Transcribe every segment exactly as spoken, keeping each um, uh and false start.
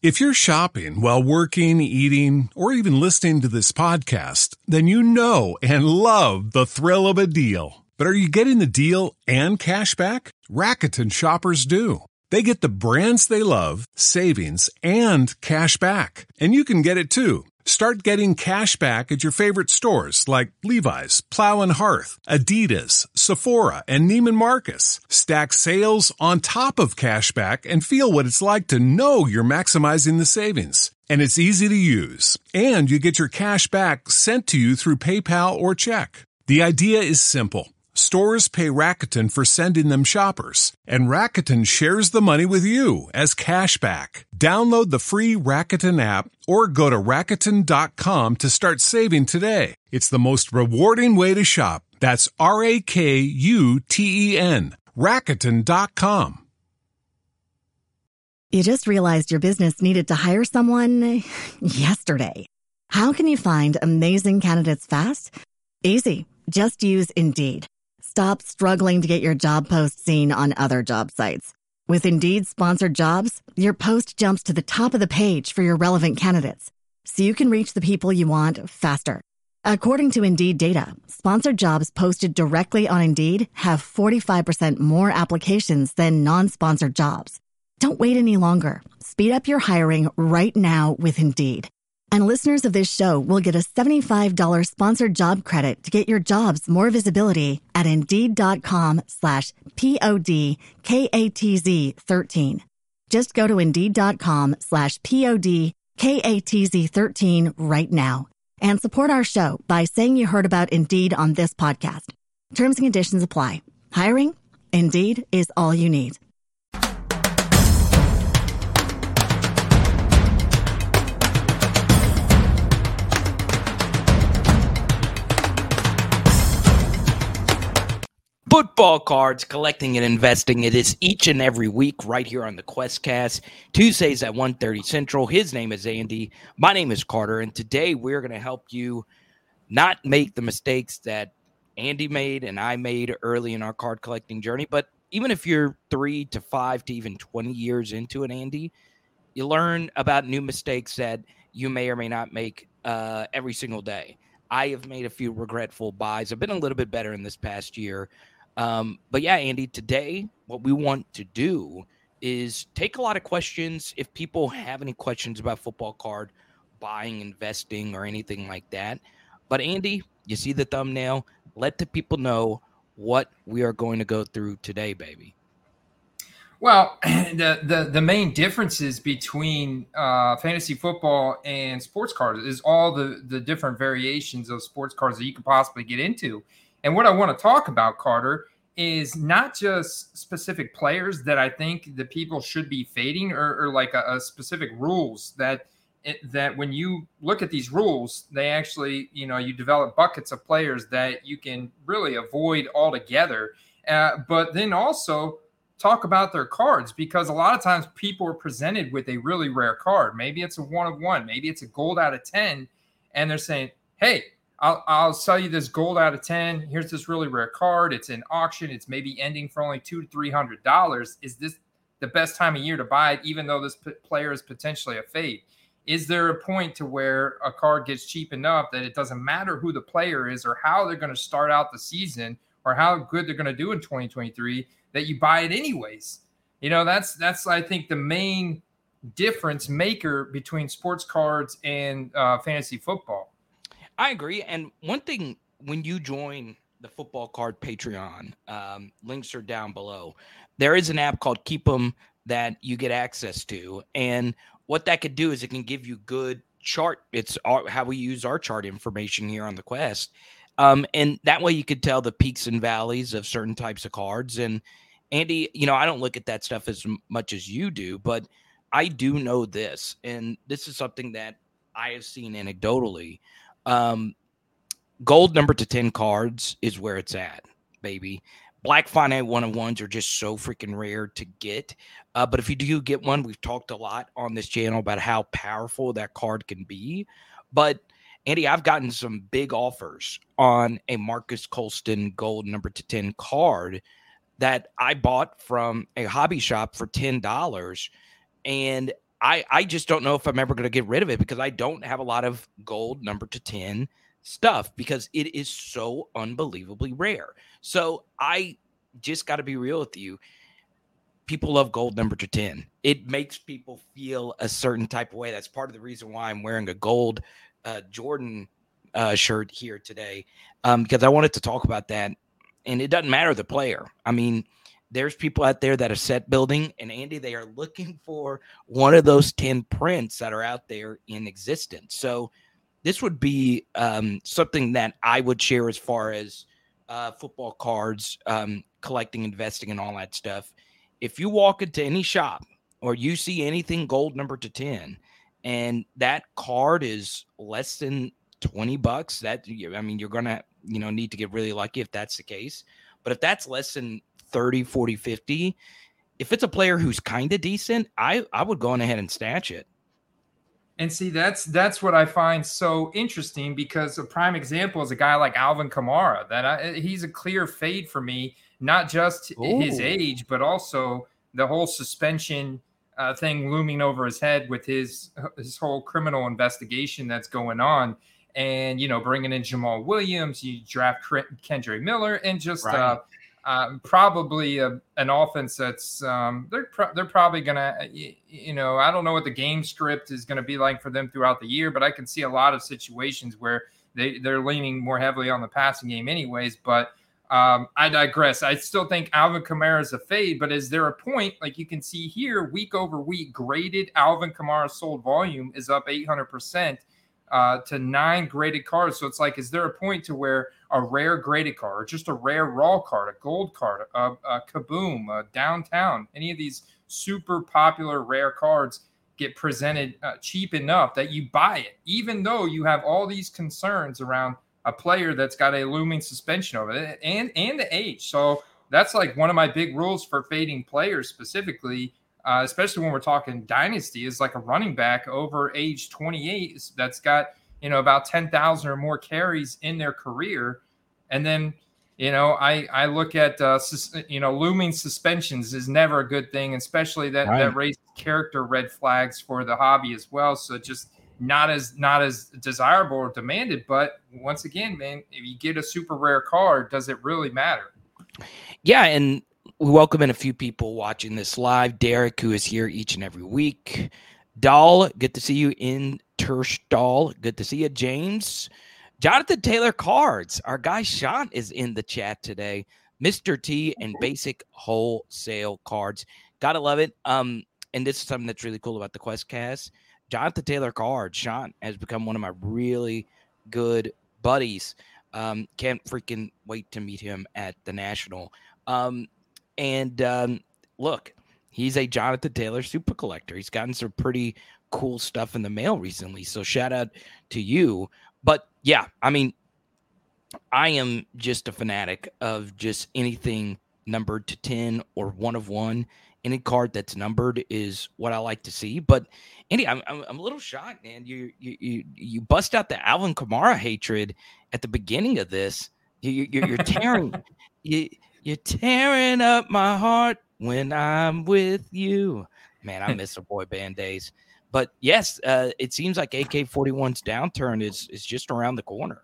If you're shopping while working, eating, or even listening to this podcast, then you know and love the thrill of a deal. But are you getting the deal and cash back? Rakuten shoppers do. They get the brands they love, savings, and cash back. And you can get it too. Start getting cash back at your favorite stores like Levi's, Plow and Hearth, Adidas, Sephora, and Neiman Marcus. Stack sales on top of cash back and feel what it's like to know you're maximizing the savings. And it's easy to use. And you get your cash back sent to you through PayPal or check. The idea is simple. Stores pay Rakuten for sending them shoppers, and Rakuten shares the money with you as cash back. Download the free Rakuten app or go to Rakuten dot com to start saving today. It's the most rewarding way to shop. That's R A K U T E N. Rakuten dot com. You just realized your business needed to hire someone yesterday. How can you find amazing candidates fast? Easy. Just use Indeed. Stop struggling to get your job post seen on other job sites. With Indeed sponsored jobs, your post jumps to the top of the page for your relevant candidates, so you can reach the people you want faster. According to Indeed data, sponsored jobs posted directly on Indeed have forty-five percent more applications than non-sponsored jobs. Don't wait any longer. Speed up your hiring right now with Indeed. And listeners of this show will get a seventy-five dollars sponsored job credit to get your jobs more visibility at Indeed.com slash P-O-D-K-A-T-Z 13. Just go to Indeed.com slash P-O-D-K-A-T-Z 13 right now and support our show by saying you heard about Indeed on this podcast. Terms and conditions apply. Hiring? Indeed is all you need. Football cards, collecting and investing. It is each and every week right here on the QuestCast. Tuesdays at one thirty Central. His name is Andy. My name is Carter. And today we're going to help you not make the mistakes that Andy made and I made early in our card collecting journey. But even if you're three to five to even twenty years into it, Andy, you learn about new mistakes that you may or may not make uh, every single day. I have made a few regretful buys. I've been a little bit better in this past year. Um, but yeah, Andy, today what we want to do is take a lot of questions. If people have any questions about football card buying, investing, or anything like that. But Andy, you see the thumbnail. Let the people know what we are going to go through today, baby. Well, the the, the main differences between uh, fantasy football and sports cards is all the, the different variations of sports cards that you could possibly get into. And what I want to talk about, Carter, is not just specific players that I think the people should be fading or, or like a, a specific rules that it, that when you look at these rules, they actually, you know, you develop buckets of players that you can really avoid altogether. Uh, but then also talk about their cards, because a lot of times people are presented with a really rare card. Maybe it's a one of one, maybe it's a gold out of ten. And they're saying, hey, I'll, I'll sell you this gold out of ten. Here's this really rare card. It's in auction. It's maybe ending for only two to three hundred dollars. Is this the best time of year to buy it, even though this p- player is potentially a fade? Is there a point to where a card gets cheap enough that it doesn't matter who the player is or how they're going to start out the season or how good they're going to do in twenty twenty-three that you buy it anyways? You know, that's that's I think the main difference maker between sports cards and uh, fantasy football. I agree. And one thing, when you join the Football Card Patreon, um, links are down below. There is an app called Keep 'em that you get access to. And what that could do is it can give you good chart. It's our, how we use our chart information here on the Quest. Um, and that way you could tell the peaks and valleys of certain types of cards. And Andy, you know, I don't look at that stuff as much as you do, but I do know this. And this is something that I have seen anecdotally. Um, gold number to ten cards is where it's at, baby. Black finite one-on-ones are just so freaking rare to get. Uh, but if you do get one, we've talked a lot on this channel about how powerful that card can be. But Andy, I've gotten some big offers on a Marcus Colston gold number to ten card that I bought from a hobby shop for ten dollars. And I, I just don't know if I'm ever going to get rid of it because I don't have a lot of gold number to ten stuff because it is so unbelievably rare. So I just got to be real with you. People love gold number to ten. It makes people feel a certain type of way. That's part of the reason why I'm wearing a gold uh, Jordan uh, shirt here today, um, because I wanted to talk about that. And it doesn't matter the player. I mean, there's people out there that are set building, and Andy, they are looking for one of those ten prints that are out there in existence. So this would be um, something that I would share as far as uh, football cards, um, collecting, investing, and all that stuff. If you walk into any shop or you see anything gold number to ten and that card is less than twenty bucks, that, I mean, you're going to, you know, need to get really lucky if that's the case. But if that's less than thirty, forty, fifty, if it's a player who's kind of decent, I, I would go on ahead and snatch it. And see, that's that's what I find so interesting because a prime example is a guy like Alvin Kamara. That I, he's a clear fade for me, not just Ooh. his age, but also the whole suspension uh, thing looming over his head with his his whole criminal investigation that's going on. And, you know, bringing in Jamal Williams, you draft Kendre Miller, and just right. uh, uh, probably a, an offense that's um, they're pro- they're probably gonna, you, you know, I don't know what the game script is going to be like for them throughout the year, but I can see a lot of situations where they they're leaning more heavily on the passing game, anyways. But um, I digress. I still think Alvin Kamara is a fade, but is there a point like you can see here, week over week, graded Alvin Kamara sold volume is up eight hundred percent. Uh, to nine graded cards. So it's like, is there a point to where a rare graded card or just a rare raw card, a gold card, a, a Kaboom, a Downtown, any of these super popular rare cards get presented uh, cheap enough that you buy it, even though you have all these concerns around a player that's got a looming suspension over it and, and the age. So that's like one of my big rules for fading players specifically. Uh, especially when we're talking dynasty, is like a running back over age twenty-eight that's got, you know, about ten thousand or more carries in their career. And then, you know, I, I look at, uh, sus- you know, looming suspensions is never a good thing, especially that, right. that raises character red flags for the hobby as well. So just not as not as desirable or demanded. But once again, man, if you get a super rare card, does it really matter? Yeah, and we welcome in a few people watching this live. Derek, who is here each and every week. Dahl, good to see you in Terstall. Good to see you, James. Jonathan Taylor Cards. Our guy Sean is in the chat today. Mister T and Basic Wholesale Cards. Gotta love it. Um, and this is something that's really cool about the QuestCast. Jonathan Taylor Cards. Sean has become one of my really good buddies. Um, can't freaking wait to meet him at the National. Um, And um, look, he's a Jonathan Taylor super collector. He's gotten some pretty cool stuff in the mail recently. So shout out to you. But yeah, I mean, I am just a fanatic of just anything numbered to ten or one of one. Any card that's numbered is what I like to see. But Andy, I'm I'm, I'm a little shocked, man. You you you you bust out the Alvin Kamara hatred at the beginning of this. You, you you're tearing you. You're tearing up my heart when I'm with you. Man, I miss the boy band days. But yes, uh, it seems like A K forty-one's downturn is is just around the corner.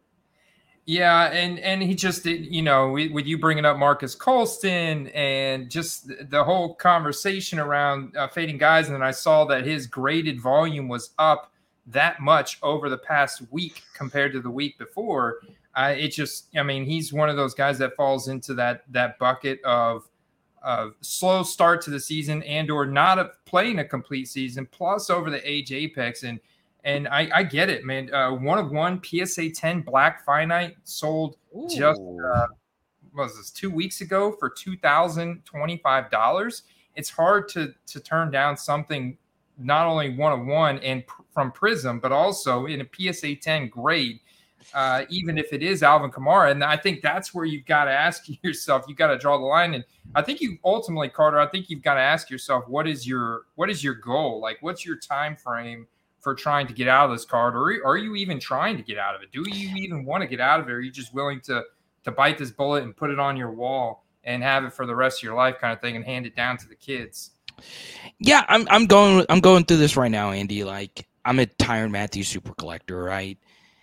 Yeah, and and he just, you know, with you bringing up Marcus Colston and just the whole conversation around uh, fading guys, and then I saw that his graded volume was up that much over the past week compared to the week before. Uh, it just, I mean, he's one of those guys that falls into that that bucket of of slow start to the season and or not a, playing a complete season, plus over the age apex. And and I, I get it, man. Uh, one of one P S A ten Black Finite sold Ooh. just uh, what was this two weeks ago for two thousand twenty-five dollars. It's hard to to turn down something not only one of one and pr- from Prism, but also in a P S A ten grade. Uh, even if it is Alvin Kamara. And I think that's where you've got to ask yourself, you got to draw the line. And I think you ultimately, Carter, I think you've got to ask yourself, what is your, what is your goal? Like, what's your time frame for trying to get out of this card? Or are you even trying to get out of it? Do you even want to get out of it? Or are you just willing to, to bite this bullet and put it on your wall and have it for the rest of your life kind of thing and hand it down to the kids? Yeah, I'm I'm going I'm going through this right now, Andy. Like, I'm a Tyrann Mathieu super collector, right?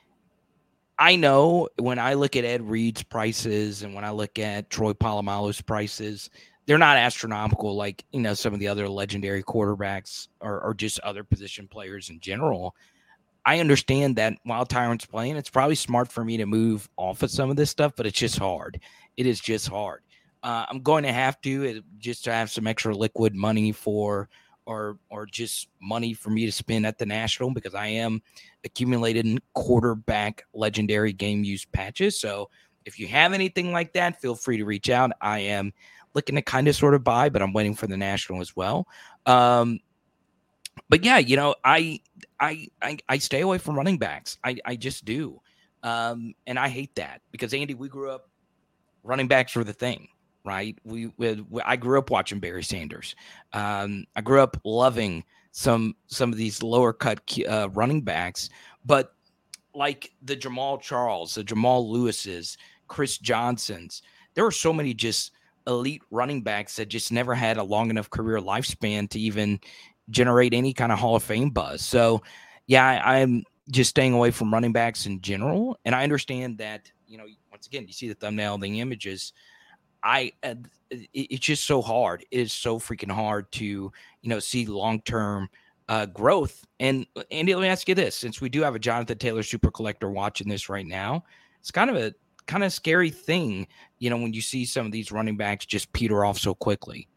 I know when I look at Ed Reed's prices and when I look at Troy Polamalu's prices, they're not astronomical like, you know, some of the other legendary quarterbacks or, or just other position players in general. I understand that while Tyrann's playing, it's probably smart for me to move off of some of this stuff, but it's just hard. It is just hard. Uh, I'm going to have to just to have some extra liquid money for or or just money for me to spend at the National because I am accumulating quarterback legendary game use patches. So if you have anything like that, feel free to reach out. I am looking to kind of sort of buy, but I'm waiting for the National as well. Um, but yeah, you know, I, I, I, I stay away from running backs. I, I just do. Um, and I hate that because Andy, we grew up running backs were the thing, right? We, we, we I grew up watching Barry Sanders. Um, I grew up loving some, some of these lower cut uh, running backs, but like the Jamal Charles, the Jamal Lewis's, Chris Johnson's, there were so many just elite running backs that just never had a long enough career lifespan to even generate any kind of Hall of Fame buzz. So yeah, I, I'm just staying away from running backs in general. And I understand that, you know, once again, you see the thumbnail, the images, I, uh, it, it's just so hard. It is so freaking hard to, you know, see long-term uh, growth. And Andy, let me ask you this, since we do have a Jonathan Taylor super collector watching this right now, it's kind of a kind of scary thing, you know, when you see some of these running backs just peter off so quickly.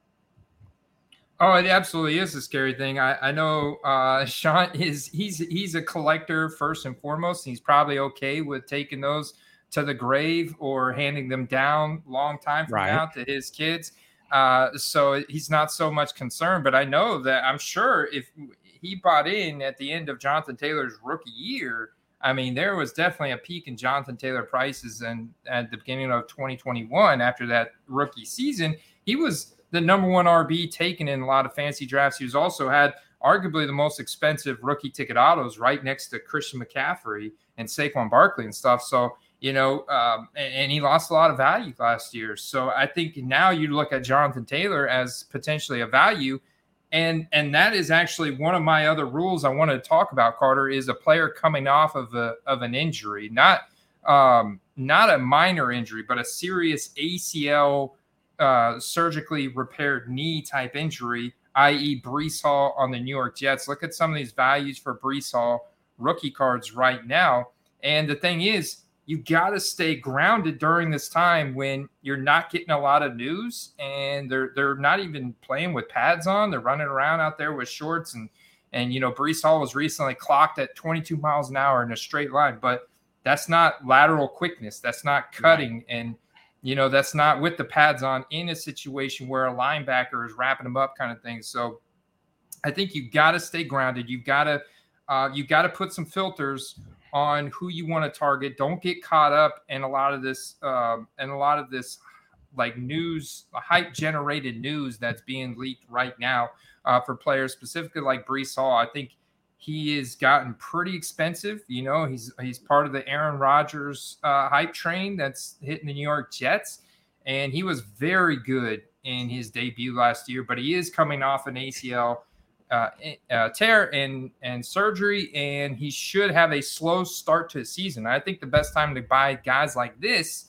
Oh, it absolutely is a scary thing. I, I know uh, Sean is he's he's a collector first and foremost. And he's probably okay with taking those to the grave or handing them down long time from right. now to his kids. Uh, so he's not so much concerned. But I know that I'm sure if he bought in at the end of Jonathan Taylor's rookie year, I mean, there was definitely a peak in Jonathan Taylor prices. And at the beginning of twenty twenty-one, after that rookie season, he was the number one R B taken in a lot of fantasy drafts. He was also had arguably the most expensive rookie ticket autos right next to Christian McCaffrey and Saquon Barkley and stuff. So, you know, um, and, and he lost a lot of value last year. So I think now you look at Jonathan Taylor as potentially a value. And, and that is actually one of my other rules I wanted to talk about, Carter, is a player coming off of a, of an injury, not, um, not a minor injury, but a serious A C L Uh, surgically repaired knee type injury, that is. Breece Hall on the New York Jets. Look at some of these values for Breece Hall rookie cards right now. And the thing is, you got to stay grounded during this time when you're not getting a lot of news and they're they're not even playing with pads on. They're running around out there with shorts. And, and you know, Breece Hall was recently clocked at twenty-two miles an hour in a straight line, but that's not lateral quickness. That's not cutting. Right. And you know, that's not with the pads on in a situation where a linebacker is wrapping them up kind of thing. So I think you got to stay grounded. You've got to uh, you got to put some filters on who you want to target. Don't get caught up in a lot of this um, and a lot of this like news, hype generated news that's being leaked right now uh, for players specifically like Breece Hall. I think he has gotten pretty expensive. You know, he's he's part of the Aaron Rodgers uh, hype train that's hitting the New York Jets. And he was very good in his debut last year, but he is coming off an A C L uh, uh, tear and, and surgery, and he should have a slow start to the season. I think the best time to buy guys like this,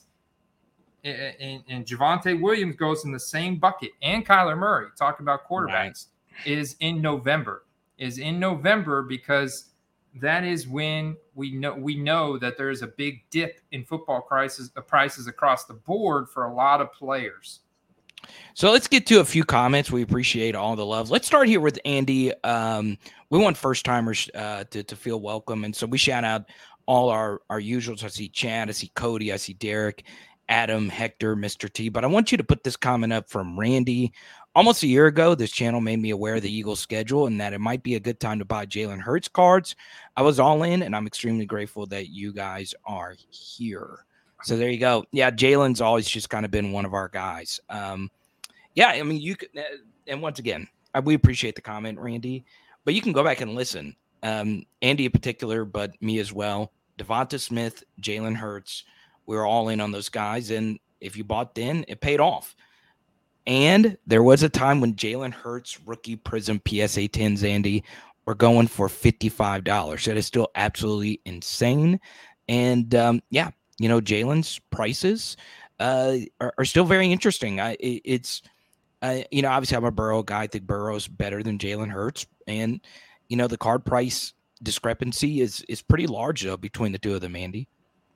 and, and Javonte Williams goes in the same bucket, and Kyler Murray, talking about quarterbacks, right. is in November. is in November because that is when we know we know that there is a big dip in football prices, uh, prices across the board for a lot of players. So let's get to a few comments. We appreciate all the love. Let's start here with Andy. Um, we want first timers uh, to to feel welcome, and so we shout out all our our usuals. I see Chad, I see Cody, I see Derek, Adam, Hector, Mister T. But I want you to put this comment up from Randy. Almost a year ago, this channel made me aware of the Eagles' schedule and that it might be a good time to buy Jalen Hurts cards. I was all in, and I'm extremely grateful that you guys are here. So there you go. Yeah, Jalen's always just kind of been one of our guys. Um, yeah, I mean, you could, and once again, we appreciate the comment, Randy, but you can go back and listen. Um, Andy in particular, but me as well. Devonta Smith, Jalen Hurts, we were all in on those guys, and if you bought then, it paid off. And there was a time when Jalen Hurts rookie Prism P S A tens, Andy, were going for fifty-five dollars. That is still absolutely insane. And um, yeah, you know, Jalen's prices uh, are, are still very interesting. I, it, it's, uh, you know, obviously I'm a Burrow guy. I think Burrow's better than Jalen Hurts. And, you know, the card price discrepancy is is pretty large, though, between the two of them, Andy.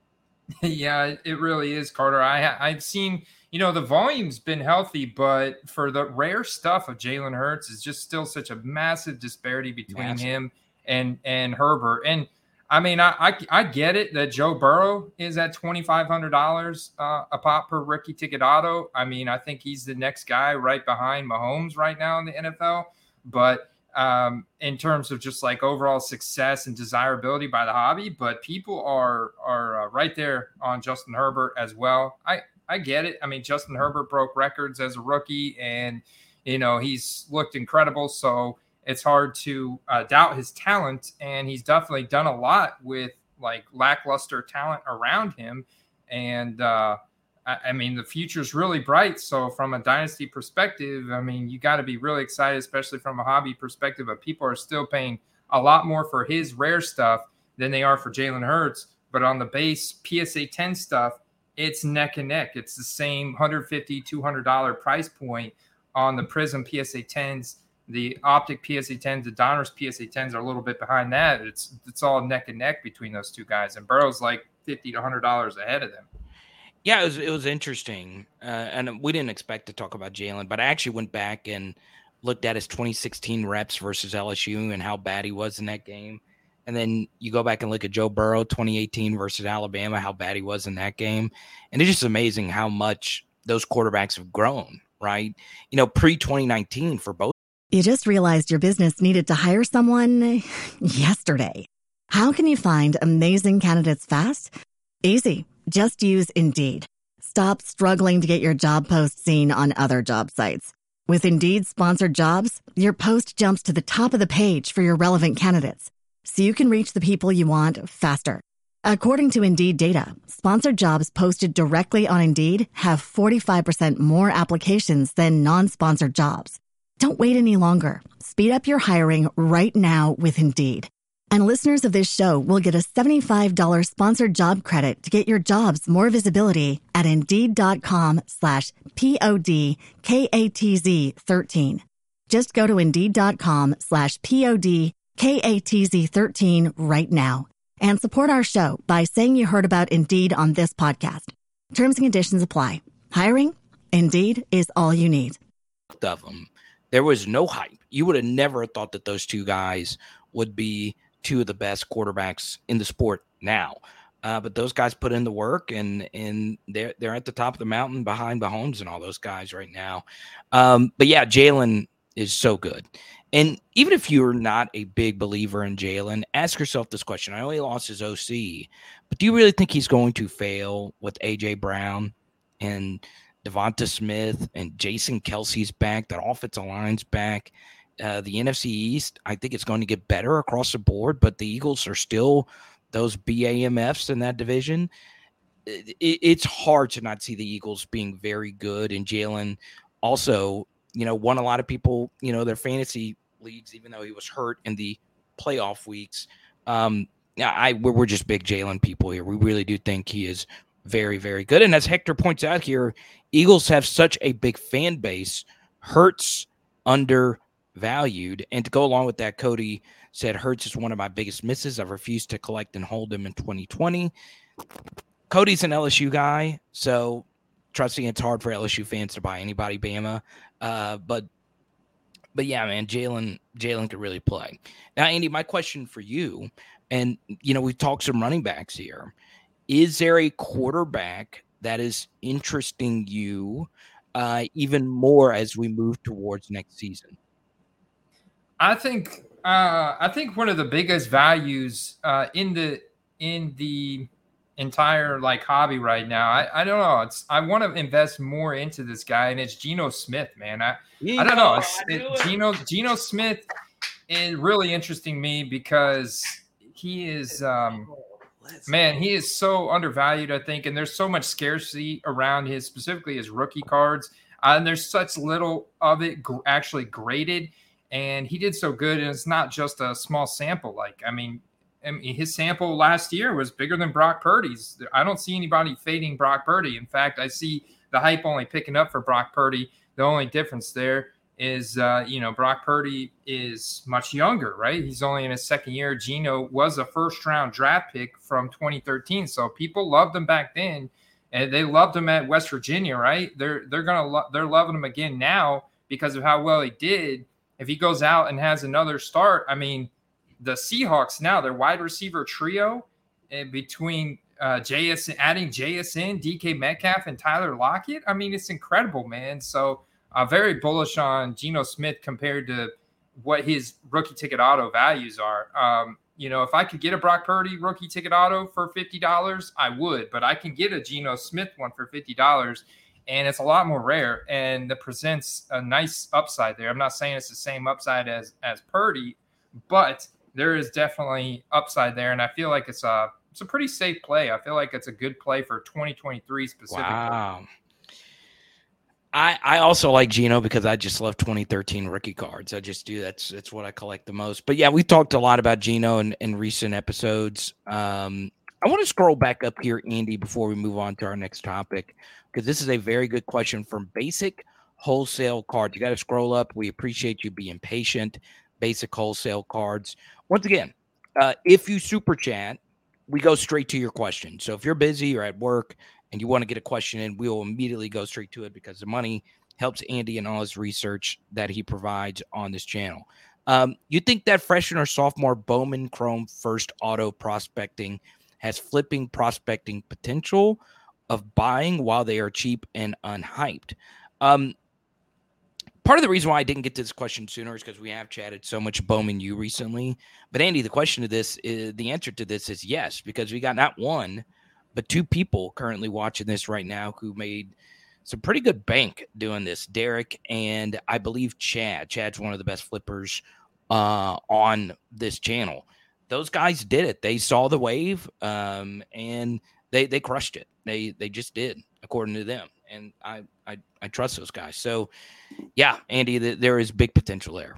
Yeah, it really is, Carter. I, I've seen, you know, the volume's been healthy, but for the rare stuff of Jalen Hurts is just still such a massive disparity between massive. him and and Herbert. And I mean, I, I I get it that Joe Burrow is at twenty-five hundred dollars uh, a pop per rookie ticket auto. I mean, I think he's the next guy right behind Mahomes right now in the N F L. But um, in terms of just like overall success and desirability by the hobby, but people are are uh, right there on Justin Herbert as well. I, I get it. I mean, Justin Herbert broke records as a rookie, and, you know, he's looked incredible. So it's hard to uh, doubt his talent, and he's definitely done a lot with like lackluster talent around him. And uh, I, I mean, the future's really bright. So from a dynasty perspective, I mean, you got to be really excited, especially from a hobby perspective. But people are still paying a lot more for his rare stuff than they are for Jalen Hurts. But on the base P S A ten stuff, it's neck and neck. It's the same one hundred fifty dollars, two hundred dollars price point on the Prism P S A tens. The Optic P S A tens, the Donruss P S A tens are a little bit behind that. It's it's all neck and neck between those two guys. And Burrow's like fifty to one hundred dollars ahead of them. Yeah, it was, it was interesting. Uh, and we didn't expect to talk about Jalen, but I actually went back and looked at his twenty sixteen reps versus L S U and how bad he was in that game. And then you go back and look at Joe Burrow, twenty eighteen versus Alabama, how bad he was in that game. And it's just amazing how much those quarterbacks have grown, right? You know, pre twenty nineteen for both. You just realized your business needed to hire someone yesterday. How can you find amazing candidates fast? Easy. Just use Indeed. Stop struggling to get your job post seen on other job sites. With Indeed sponsored jobs, your post jumps to the top of the page for your relevant candidates, so you can reach the people you want faster. According to Indeed data, sponsored jobs posted directly on Indeed have forty-five percent more applications than non-sponsored jobs. Don't wait any longer. Speed up your hiring right now with Indeed. And listeners of this show will get a seventy-five dollars sponsored job credit to get your jobs more visibility at Indeed.com slash P-O-D-K-A-T-Z 13. Just go to Indeed.com slash P-O-D-K-A-T-Z 13 right now and support our show by saying you heard about Indeed on this podcast. Terms and conditions apply. Hiring? Indeed is all you need. Of them. There was no hype. You would have never thought that those two guys would be two of the best quarterbacks in the sport now. Uh, but those guys put in the work, and and they're, they're at the top of the mountain behind Mahomes and all those guys right now. Um, but, yeah, Jalen is so good. And even if you're not a big believer in Jalen, ask yourself this question. I know he lost his O C, but do you really think he's going to fail with A J. Brown and Devonta Smith and Jason Kelsey's back, that offensive line's back? Uh, the N F C East, I think it's going to get better across the board, but the Eagles are still those B A M Fs in that division. It, it, it's hard to not see the Eagles being very good. And Jalen also, you know, won a lot of people, you know, their fantasy leagues, even though he was hurt in the playoff weeks. Um, yeah, I we're, we're just big Jalen people here. We really do think he is very, very good. And as Hector points out here, Eagles have such a big fan base. Hurts undervalued. And to go along with that, Cody said Hurts is one of my biggest misses. I've refused to collect and hold him in twenty twenty. Cody's an L S U guy, so trust me, it's hard for L S U fans to buy anybody Bama. Uh, but but yeah, man, Jalen Jalen could really play. Now, Andy, my question for you, and you know, we've talked some running backs here. Is there a quarterback that is interesting you uh, even more as we move towards next season? I think uh, I think one of the biggest values uh, in the in the entire like hobby right now, I, I don't know. It's I want to invest more into this guy, and it's Geno Smith, man. I I don't know. It's, it, Geno Geno Smith is really interesting me because he is. Um, Man, he is so undervalued, I think, and there's so much scarcity around his, specifically his rookie cards. Uh, and there's such little of it gr- actually graded. And he did so good. And it's not just a small sample. Like, I mean, I mean, his sample last year was bigger than Brock Purdy's. I don't see anybody fading Brock Purdy. In fact, I see the hype only picking up for Brock Purdy. The only difference there is, uh, you know, Brock Purdy is much younger, right? He's only in his second year. Geno was a first-round draft pick from twenty thirteen. So people loved him back then, and they loved him at West Virginia, right? They're they're gonna lo- they're loving him again now because of how well he did. If he goes out and has another start, I mean, the Seahawks now, their wide receiver trio and between uh, J S, adding J S N, D K Metcalf, and Tyler Lockett. I mean, it's incredible, man. So uh, very bullish on Geno Smith compared to what his rookie ticket auto values are. Um, you know, if I could get a Brock Purdy rookie ticket auto for fifty dollars, I would, but I can get a Geno Smith one for fifty dollars. And it's a lot more rare, and it presents a nice upside there. I'm not saying it's the same upside as as Purdy, but there is definitely upside there, and I feel like it's a it's a pretty safe play. I feel like it's a good play for twenty twenty-three specifically. Wow. I I also like Geno because I just love twenty thirteen rookie cards. I just do. That's that's what I collect the most. But yeah, we talked a lot about Geno in, in recent episodes. Um, I want to scroll back up here, Andy, before we move on to our next topic, because this is a very good question from Basic Wholesale Cards. You got to scroll up. We appreciate you being patient. Basic Wholesale Cards. Once again, uh, if you super chat, we go straight to your question. So if you're busy or at work and you want to get a question in, we will immediately go straight to it because the money helps Andy and all his research that he provides on this channel. Um, you think that freshman or sophomore Bowman Chrome first auto prospecting has flipping prospecting potential of buying while they are cheap and unhyped? Um, part of the reason why I didn't get to this question sooner is because we have chatted so much Bowman U recently. But Andy, the question to this is, the answer to this is yes, because we got not one, but two people currently watching this right now who made some pretty good bank doing this. Derek and I believe Chad. Chad's one of the best flippers uh, on this channel. Those guys did it. They saw the wave, um, and they they crushed it. They they just did, according to them. And I I, I trust those guys. So, yeah, Andy, the, there is big potential there.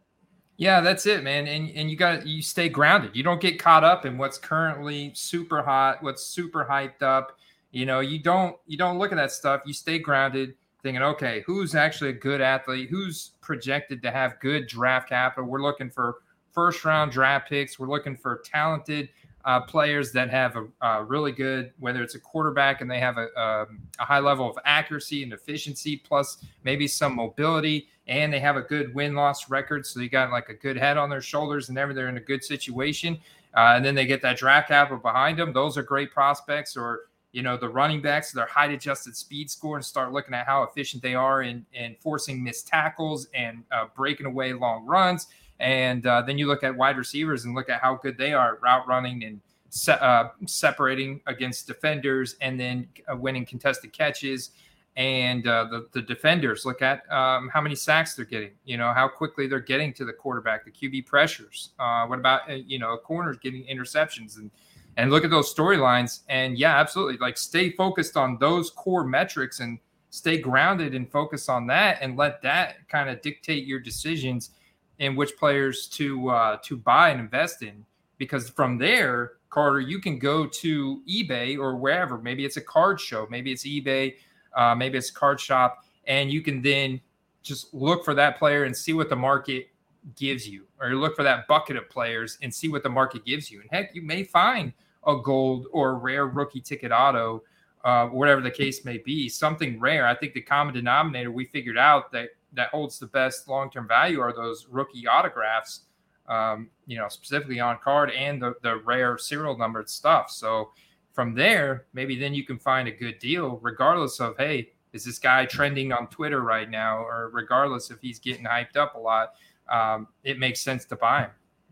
Yeah, that's it, man. And and you got you stay grounded. You don't get caught up in what's currently super hot, what's super hyped up. You know, you don't you don't look at that stuff. You stay grounded, thinking, okay, who's actually a good athlete? Who's projected to have good draft capital? We're looking for first round draft picks. We're looking for talented uh, players that have a, a really good, whether it's a quarterback and they have a, a, a high level of accuracy and efficiency, plus maybe some mobility, and they have a good win-loss record. So they got like a good head on their shoulders and they're in a good situation. Uh, and then they get that draft capital behind them. Those are great prospects. Or, you know, the running backs, their height adjusted speed score, and start looking at how efficient they are in, in forcing missed tackles and uh, breaking away long runs. And uh, then you look at wide receivers and look at how good they are at route running and se- uh, separating against defenders, and then uh, winning contested catches. And uh, the, the defenders, look at um, how many sacks they're getting, you know, how quickly they're getting to the quarterback, the Q B pressures. Uh, what about, uh, you know, corners getting interceptions, and, and look at those storylines. And yeah, absolutely. Like, stay focused on those core metrics and stay grounded and focus on that, and let that kind of dictate your decisions in which players to uh, to buy and invest in. Because from there, Carter, you can go to eBay or wherever. Maybe it's a card show, maybe it's eBay, uh, maybe it's a card shop, and you can then just look for that player and see what the market gives you, or look for that bucket of players and see what the market gives you. And heck, you may find a gold or a rare rookie ticket auto, uh, whatever the case may be, something rare. I think the common denominator we figured out that that holds the best long-term value are those rookie autographs, um, you know, specifically on card, and the, the rare serial numbered stuff. So from there, maybe then you can find a good deal, regardless of, hey, is this guy trending on Twitter right now? Or regardless if he's getting hyped up a lot, um, it makes sense to buy him.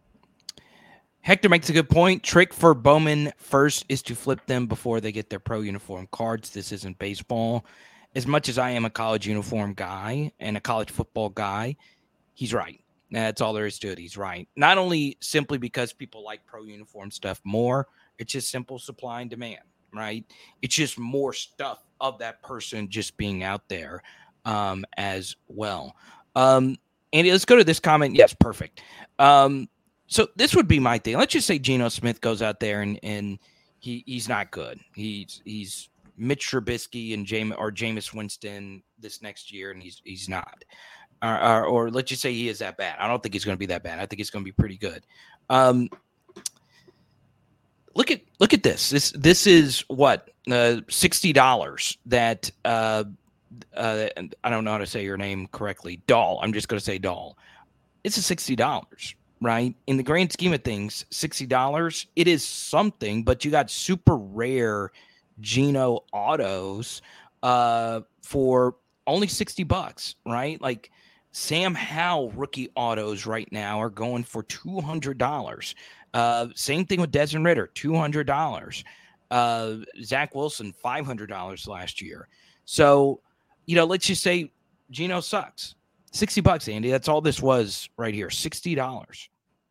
Hector makes a good point. Trick for Bowman first is to flip them before they get their pro uniform cards. This isn't baseball. As much as I am a college uniform guy and a college football guy, he's right. That's all there is to it. He's right. Not only simply because people like pro uniform stuff more, it's just simple supply and demand, right? It's just more stuff of that person just being out there. um, as well. Um, Andy, let's go to this comment. Yes, perfect. Um, so this would be my thing. Let's just say Geno Smith goes out there and and he he's not good. He's he's Mitch Trubisky and James or Jameis Winston this next year, and he's he's not. Or, or, or let's just say he is that bad. I don't think he's going to be that bad. I think he's going to be pretty good. Um, look at look at this. This this is what uh, sixty dollars that uh, uh, I don't know how to say your name correctly. Dahl. I'm just going to say Dahl. It's a sixty dollars, right? In the grand scheme of things, sixty dollars. It is something, but you got super rare Geno autos uh, for only sixty bucks, right? Like Sam Howell rookie autos right now are going for two hundred dollars. Uh, same thing with Desmond Ritter, two hundred dollars. Uh, Zach Wilson, five hundred dollars last year. So, you know, let's just say Geno sucks. sixty bucks, Andy. That's all this was right here, sixty dollars.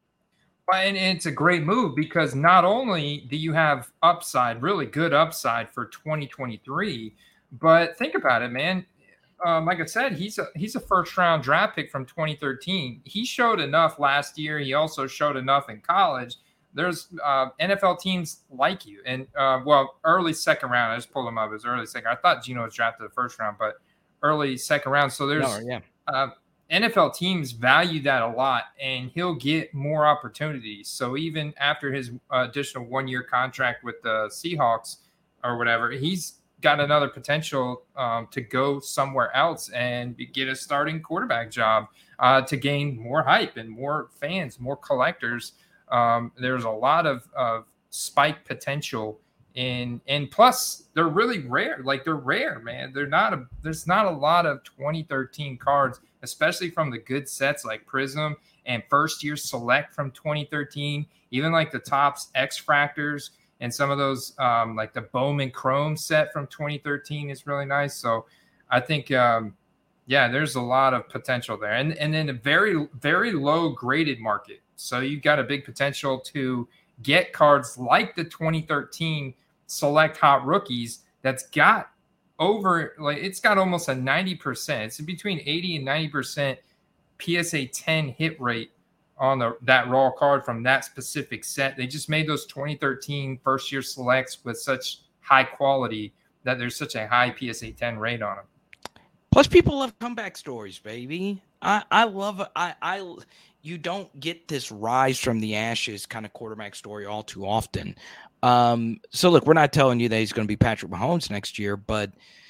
And it's a great move because not only do you have upside, really good upside for twenty twenty-three, but think about it, man. Um, like I said, he's a he's a first round draft pick from twenty thirteen. He showed enough last year. He also showed enough in college. There's uh, N F L teams like you, and uh, well, early second round. I just pulled him up as early second. I thought Geno was drafted the first round, but early second round. So there's no, yeah. uh, N F L teams value that a lot, and he'll get more opportunities. So even after his uh, additional one year contract with the Seahawks or whatever, he's got another potential um, to go somewhere else and get a starting quarterback job uh, to gain more hype and more fans, more collectors. Um, there's a lot of, of spike potential in, and plus they're really rare. Like they're rare, man. They're not a, there's not a lot of twenty thirteen cards, especially from the good sets like Prism and first year select from twenty thirteen, even like the Topps X Fractors. And some of those, um, like the Bowman Chrome set from twenty thirteen is really nice. So I think, um, yeah, there's a lot of potential there. And and then a very, very low graded market. So you've got a big potential to get cards like the twenty thirteen Select Hot Rookies that's got over, like it's got almost a ninety percent. It's between eighty and ninety percent P S A ten hit rate on the that raw card from that specific set. They just made those twenty thirteen first year selects with such high quality that there's such a high P S A ten rate on them. Plus, people love comeback stories, baby. I I love I I you don't get this rise from the ashes kind of quarterback story all too often. Um, so look, we're not telling you that he's going to be Patrick Mahomes next year, but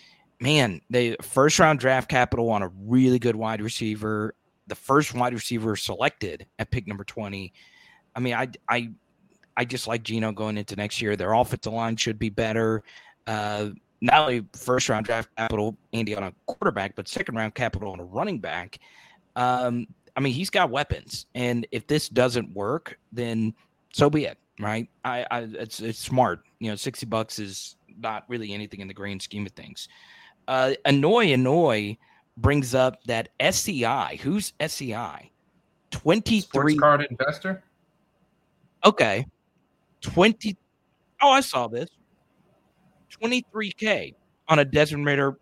man, they first round draft capital on a really good wide receiver. The first wide receiver selected at pick number twenty. I mean, I, I, I just like Geno going into next year. Their offensive line should be better. Uh, not only first round draft capital, Andy, on a quarterback, but second round capital on a running back. Um, I mean, he's got weapons, and if this doesn't work, then so be it, right? I, I it's it's smart. You know, sixty bucks is not really anything in the grand scheme of things. Uh, Annoy Annoy brings up that S C I. Who's S C I? twenty-three Sports card investor. Okay. twenty. Oh, I saw this. twenty-three K on a Desmond Ritter.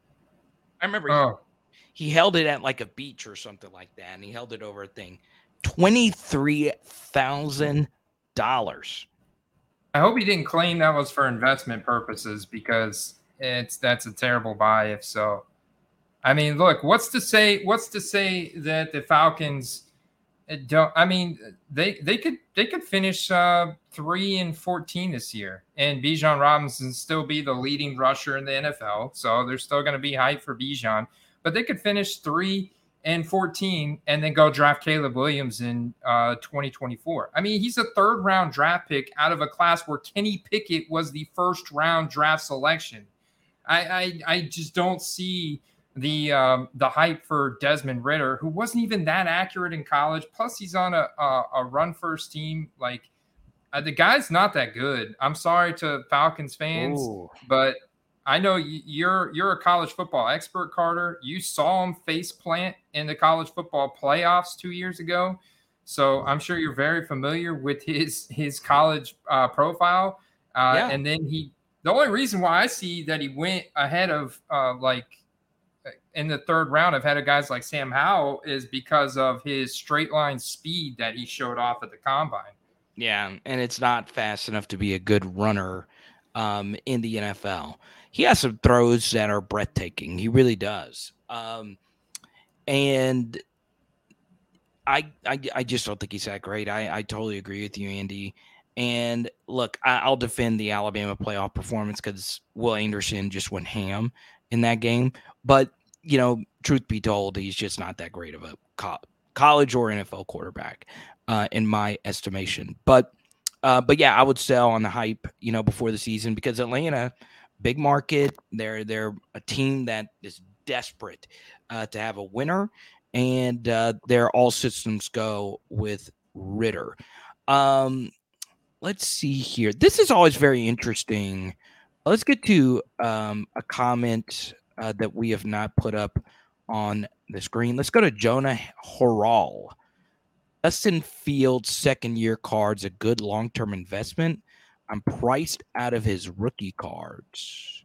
I remember Oh. he, he held it at like a beach or something like that, and he held it over a thing. twenty-three thousand dollars. I hope he didn't claim that was for investment purposes because it's that's a terrible buy if so. I mean, look, what's to say? What's to say that the Falcons don't? I mean, they they could they could finish uh, three and fourteen this year, and Bijan Robinson still be the leading rusher in the N F L. So there's still going to be hype for Bijan, but they could finish three and fourteen, and then go draft Caleb Williams in uh, twenty twenty-four. I mean, he's a third round draft pick out of a class where Kenny Pickett was the first round draft selection. I I, I just don't see the um, the hype for Desmond Ritter, who wasn't even that accurate in college. Plus, he's on a a, a run first team. Like uh, the guy's not that good. I'm sorry to Falcons fans, Ooh. but I know you're you're a college football expert, Carter. You saw him face plant in the college football playoffs two years ago, so I'm sure you're very familiar with his his college uh, profile. Uh, yeah. And then he, the only reason why I see that he went ahead of uh, like in the third round ahead of guys like Sam Howell is because of his straight line speed that he showed off at the combine. Yeah, and it's not fast enough to be a good runner um, in the N F L. He has some throws that are breathtaking. He really does. Um, and I, I I just don't think he's that great. I, I totally agree with you, Andy. And look, I, I'll defend the Alabama playoff performance because Will Anderson just went ham in that game. But, you know, truth be told, he's just not that great of a co- college or N F L quarterback, uh, in my estimation. But, uh, but yeah, I would sell on the hype, you know, before the season because Atlanta, big market, they're they're a team that is desperate uh, to have a winner, and uh, they're all systems go with Ritter. Um, let's see here. This is always very interesting. Let's get to um, a comment uh, that we have not put up on the screen. Let's go to Jonah Horal. Justin Fields' second-year card's a good long-term investment. I'm priced out of his rookie cards.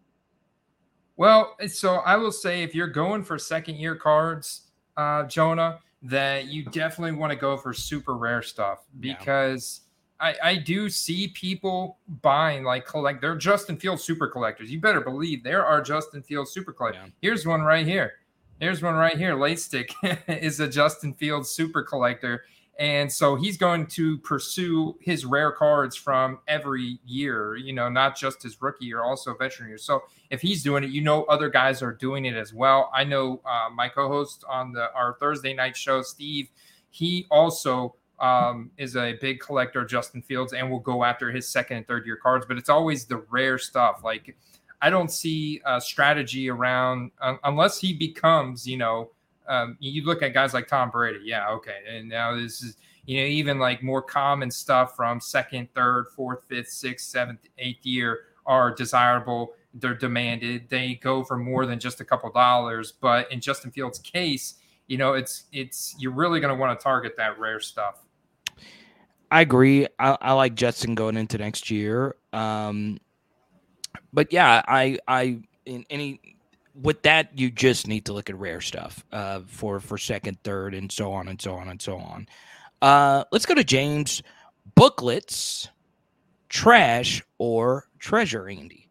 Well, so I will say if you're going for second-year cards, uh, Jonah, that you definitely want to go for super rare stuff because yeah. I, I do see people buying like collect. They're Justin Fields super collectors. You better believe there are Justin Fields super collectors. Yeah. Here's one right here. Here's one right here. Late Stick is a Justin Fields super collector. And so he's going to pursue his rare cards from every year, you know, not just his rookie year, also veteran year. So if he's doing it, you know, other guys are doing it as well. I know uh, my co-host on the our Thursday night show, Steve, he also um, is a big collector of Justin Fields and will go after his second and third year cards. But it's always the rare stuff. Like I don't see a strategy around um, unless he becomes, you know, Um, you look at guys like Tom Brady. Yeah. Okay. And now this is, you know, even like more common stuff from second, third, fourth, fifth, sixth, seventh, eighth year are desirable. They're demanded. They go for more than just a couple dollars. But in Justin Fields' case, you know, it's, it's, you're really going to want to target that rare stuff. I agree. I, I like Justin going into next year. Um, but yeah, I, I, in any, with that, you just need to look at rare stuff uh, for, for second, third, and so on and so on and so on. Uh, let's go to James. Booklets, trash or treasure, Andy?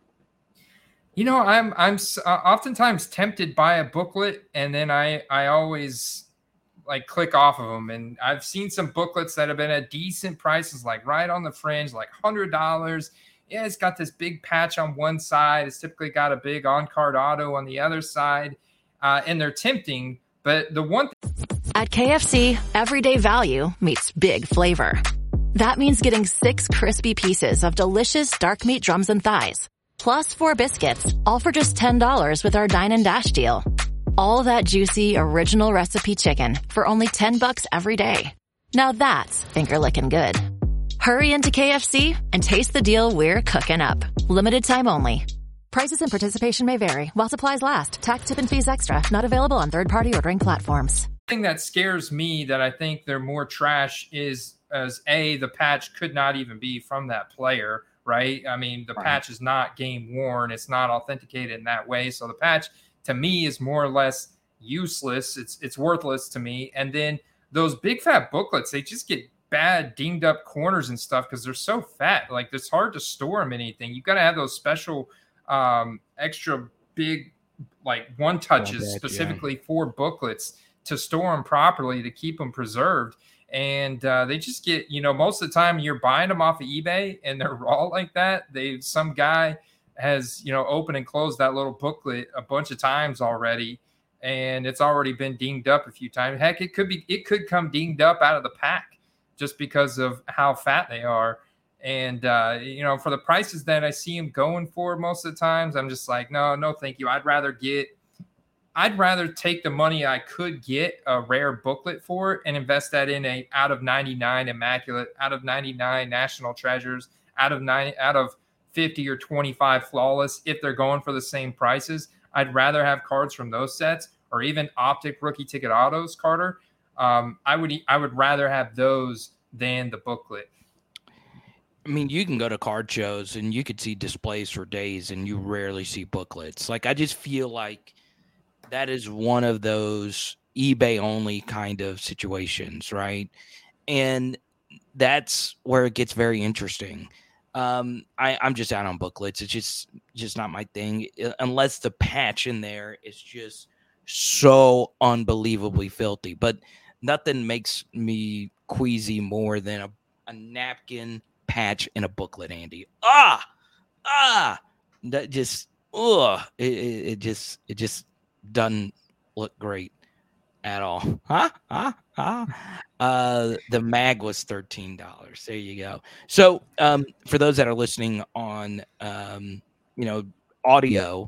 You know, I'm I'm uh, oftentimes tempted by a booklet, and then I I always like click off of them. And I've seen some booklets that have been at decent prices, like right on the fringe, like one hundred dollars. Yeah, it's got this big patch on one side. It's typically got a big on-card auto on the other side, uh, and they're tempting. But the one th- at K F C, everyday value meets big flavor. That means getting six crispy pieces of delicious dark meat drums and thighs, plus four biscuits, all for just ten dollars with our Dine and Dash deal. All that juicy original recipe chicken for only ten bucks every day. Now that's finger licking good. Hurry into K F C and taste the deal we're cooking up. Limited time only. Prices and participation may vary while supplies last. Tax, tip, and fees extra. Not available on third-party ordering platforms. The thing that scares me that I think they're more trash is as A, the patch could not even be from that player, right? I mean, the right. patch is not game worn. It's not authenticated in that way. So the patch to me is more or less useless. It's it's worthless to me. And then those big fat booklets, they just get bad dinged up corners and stuff because they're so fat. Like it's hard to store them in anything. You've got to have those special um extra big like one touches oh, specifically yeah. for booklets to store them properly to keep them preserved. And uh they just get, you know, most of the time you're buying them off of eBay and they're raw like that. They some guy has, you know, opened and closed that little booklet a bunch of times already, and it's already been dinged up a few times. Heck, it could be it could come dinged up out of the pack just because of how fat they are. And, uh, you know, for the prices that I see them going for most of the times, I'm just like, no, no, thank you. I'd rather get, I'd rather take the money I could get a rare booklet for and invest that in a out of ninety-nine immaculate, out of ninety-nine national treasures, out of nine, out of fifty or twenty-five flawless. If they're going for the same prices, I'd rather have cards from those sets or even Optic rookie ticket autos, Carter. Um, I would I would rather have those than the booklet. I mean, you can go to card shows and you could see displays for days and you rarely see booklets. Like, I just feel like that is one of those eBay only kind of situations, right? And that's where it gets very interesting. Um, I, I'm just out on booklets. It's just just not my thing, unless the patch in there is just so unbelievably filthy. But nothing makes me queasy more than a, a napkin patch in a booklet, Andy. Ah, ah, that just, ugh, it, it, it just it just doesn't look great at all. Huh? Huh? Huh? Uh, the mag was thirteen dollars. There you go. So, um, for those that are listening on, um, you know, audio,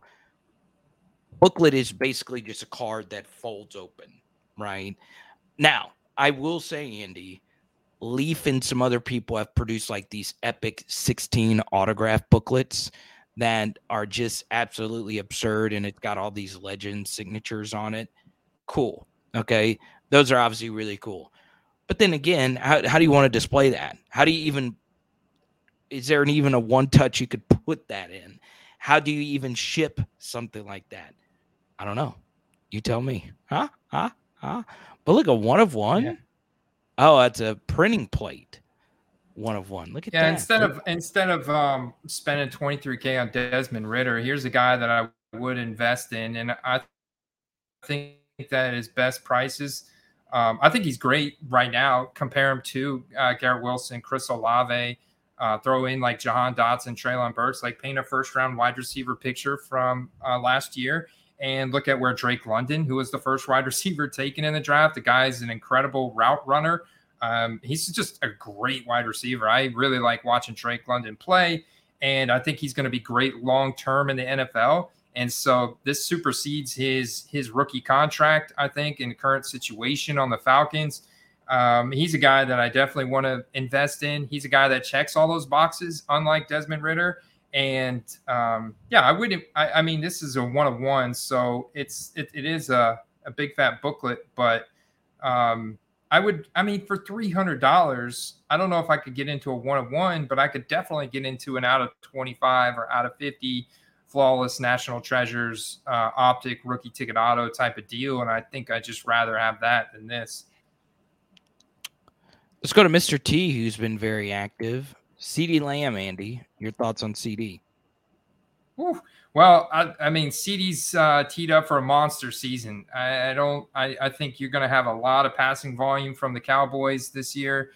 booklet is basically just a card that folds open, right? Now, I will say, Andy, Leaf and some other people have produced like these epic sixteen autograph booklets that are just absolutely absurd, and it's got all these legend signatures on it. Cool. Okay. Those are obviously really cool. But then again, how, how do you want to display that? How do you even, is there an, even a one touch you could put that in? How do you even ship something like that? I don't know. You tell me. Huh? Huh? Huh? But look, a one of one. Yeah. Oh, that's a printing plate. One of one. Look at yeah, that. Yeah, instead of instead of um, spending twenty-three K on Desmond Ridder, here's a guy that I would invest in, and I think that his best prices. Um, I think he's great right now. Compare him to uh, Garrett Wilson, Chris Olave. Uh, throw in like Jahan Dotson, Treylon Burks. Like paint a first round wide receiver picture from uh, last year, and look at where Drake London, who was the first wide receiver taken in the draft. The guy is an incredible route runner. Um, he's just a great wide receiver. I really like watching Drake London play, and I think he's going to be great long term in the N F L. And so this supersedes his his rookie contract, I think, in the current situation on the Falcons. Um, he's a guy that I definitely want to invest in. He's a guy that checks all those boxes, unlike Desmond Ridder. And um, yeah, I wouldn't. I, I mean, this is a one of one, so it's it, it is a, a big fat booklet. But um, I would. I mean, for three hundred dollars, I don't know if I could get into a one of one, but I could definitely get into an out of twenty-five or out of fifty. Flawless National Treasures uh, optic rookie ticket auto type of deal, and I think I'd just rather have that than this. Let's go to Mister T, who's been very active. CeeDee Lamb, Andy, your thoughts on C D? Ooh, well, I, I mean, C D's uh, teed up for a monster season. I, I don't. I, I think you're going to have a lot of passing volume from the Cowboys this year.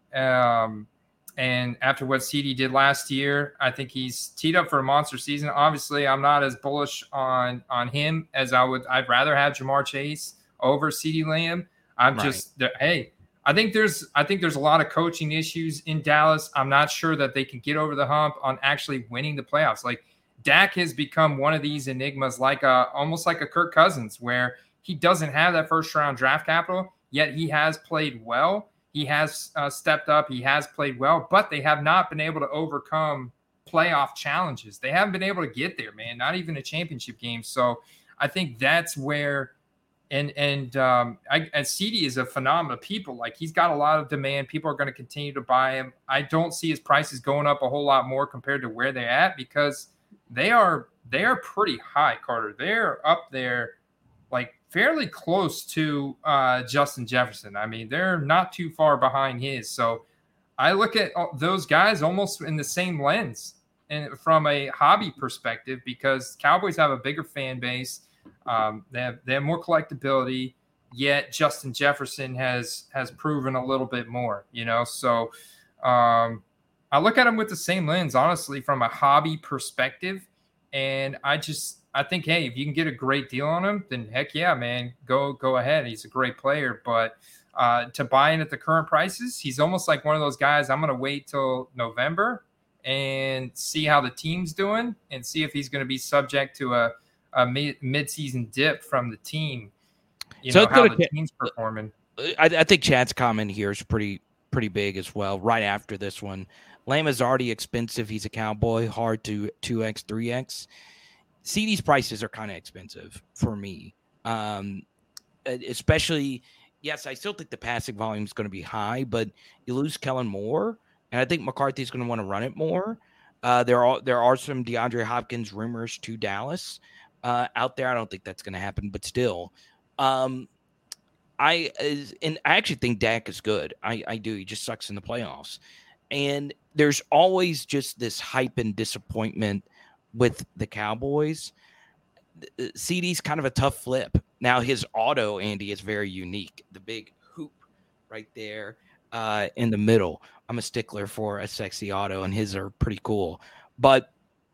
Um, And after what C D did last year, I think he's teed up for a monster season. Obviously, I'm not as bullish on on him as I would. I'd rather have Jamar Chase over CeeDee Lamb. I'm right. just hey, I think there's I think there's a lot of coaching issues in Dallas. I'm not sure that they can get over the hump on actually winning the playoffs. Like Dak has become one of these enigmas, like a almost like a Kirk Cousins, where he doesn't have that first round draft capital, yet he has played well. He has uh, stepped up. He has played well, but they have not been able to overcome playoff challenges. They haven't been able to get there, man, not even a championship game. So I think that's where and and um, I, and C D is a phenomenal people. Like he's got a lot of demand. People are going to continue to buy him. I don't see his prices going up a whole lot more compared to where they're at because they are they are pretty high, Carter. They're up there like fairly close to uh, Justin Jefferson. I mean, they're not too far behind his. So I look at those guys almost in the same lens and from a hobby perspective because Cowboys have a bigger fan base. Um, they have they have more collectability, yet Justin Jefferson has has proven a little bit more, you know. So um, I look at him with the same lens, honestly, from a hobby perspective. And I just I think, hey, if you can get a great deal on him, then heck yeah, man, go go ahead. He's a great player. But uh, to buy in at the current prices, he's almost like one of those guys. I'm going to wait till November and see how the team's doing and see if he's going to be subject to a, a mid-season dip from the team. You so know, how the ch- team's performing. I, I think Chad's comment here is pretty pretty big as well. Right after this one, Lamb is already expensive. He's a Cowboy, hard to two X, three X. C D's prices are kind of expensive for me, um, especially, yes, I still think the passing volume is going to be high, but you lose Kellen Moore, and I think McCarthy's going to want to run it more. Uh, there are there are some DeAndre Hopkins rumors to Dallas. uh, out there. I don't think that's going to happen, but still, um, I is, and I actually think Dak is good. I, I do. He just sucks in the playoffs, and there's always just this hype and disappointment with the Cowboys. C D's kind of a tough flip. Now his auto, Andy, is very unique. The big hoop right there uh, in the middle. I'm a stickler for a sexy auto, and his are pretty cool. But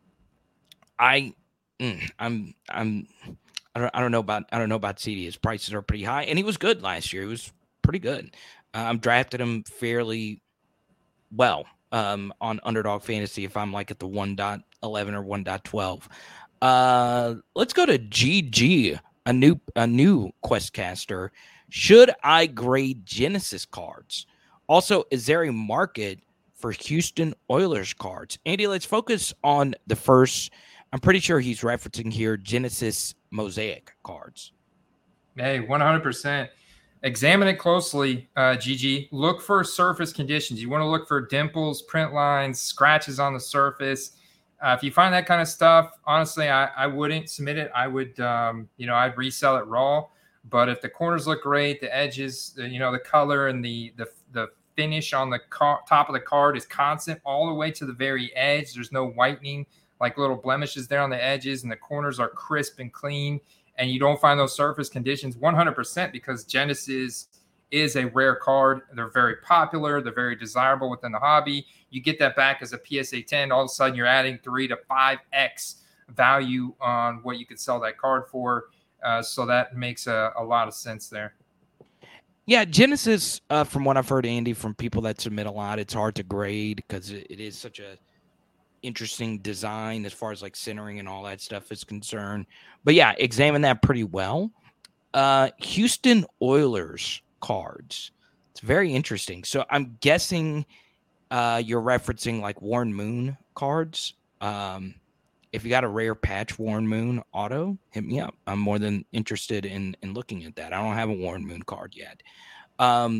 I, mm, I'm, I'm, I don't, I don't know about, I don't know about C D. His prices are pretty high, and he was good last year. He was pretty good. Um, drafted him fairly well um, on Underdog Fantasy. If I'm like at the one point eleven or one point twelve. Uh, let's go to G G, a new, a new Questcaster. Should I grade Genesis cards? Also, is there a market for Houston Oilers cards? Andy, let's focus on the first. I'm pretty sure he's referencing here Genesis Mosaic cards. Hey, one hundred percent. Examine it closely, uh, G G. Look for surface conditions. You want to look for dimples, print lines, scratches on the surface. Uh, if you find that kind of stuff, honestly, I, I wouldn't submit it. I would, um, you know, I'd resell it raw. But if the corners look great, the edges, the, you know, the color and the the the finish on the car, top of the card is constant all the way to the very edge. There's no whitening, like little blemishes there on the edges, and the corners are crisp and clean. And you don't find those surface conditions one hundred percent because Genesis is a rare card. They're very popular. They're very desirable within the hobby. You get that back as a P S A ten. All of a sudden, you're adding three to five X value on what you could sell that card for. Uh, so that makes a, a lot of sense there. Yeah, Genesis, uh, from what I've heard, Andy, from people that submit a lot, it's hard to grade because it, it is such a interesting design as far as like centering and all that stuff is concerned. But yeah, examine that pretty well. Uh, Houston Oilers cards. It's very interesting. So I'm guessing uh, you're referencing like Warren Moon cards. Um, if you got a rare patch Warren Moon auto, hit me up. I'm more than interested in in looking at that. I don't have a Warren Moon card yet. Um,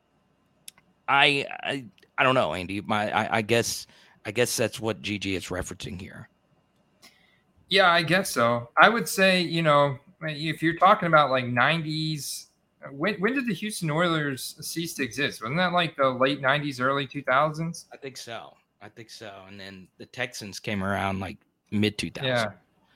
I I I don't know, Andy. My I, I guess I guess that's what G G is referencing here. Yeah, I guess so. I would say, you know, if you're talking about like nineties, when when did the Houston Oilers cease to exist? Wasn't that like the late nineties, early two thousands? I think so. I think so. And then the Texans came around like mid two thousands. Yeah.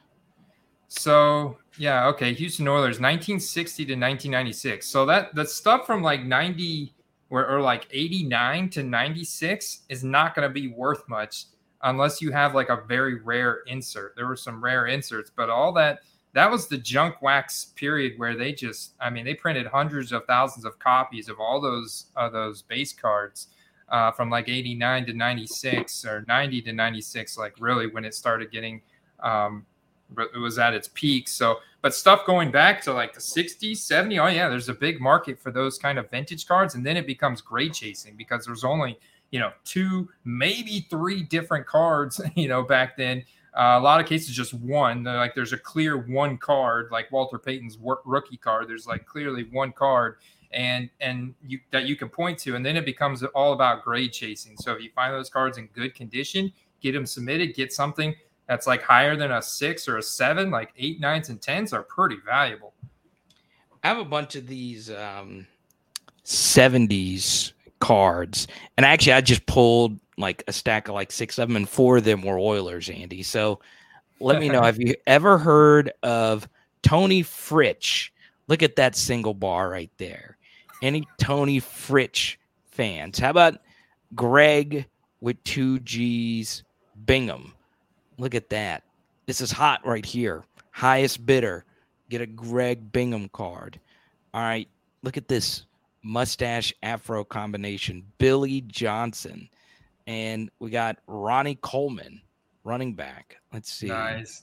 So, yeah, okay, Houston Oilers, nineteen sixty to nineteen ninety-six. So that the stuff from like ninety or, or like eighty-nine to ninety-six is not going to be worth much unless you have like a very rare insert. There were some rare inserts, but all that that was the junk wax period where they just, I mean, they printed hundreds of thousands of copies of all those uh, those base cards uh, from like eighty-nine to ninety-six or ninety to ninety-six, like really when it started getting, um, it was at its peak. So, but stuff going back to like the sixties, seventies, oh yeah, there's a big market for those kind of vintage cards. And then it becomes grade chasing because there's only, you know, two, maybe three different cards, you know, back then. Uh, a lot of cases, just one. They're like there's a clear one card, like Walter Payton's work, rookie card. There's like clearly one card, and and you that you can point to, and then it becomes all about grade chasing. So if you find those cards in good condition, get them submitted. Get something that's like higher than a six or a seven, like eight, nines, and tens are pretty valuable. I have a bunch of these um, seventies cards, and actually, I just pulled like a stack of like six of them, and four of them were Oilers, Andy. So let me know, have you ever heard of Tony Fritsch? Look at that single bar right there. Any Tony Fritsch fans? How about Greg with two G's Bingham? Look at that. This is hot right here. Highest bidder. Get a Greg Bingham card. All right. Look at this mustache afro combination. Billy Johnson. And we got Ronnie Coleman, running back. Let's see. Nice.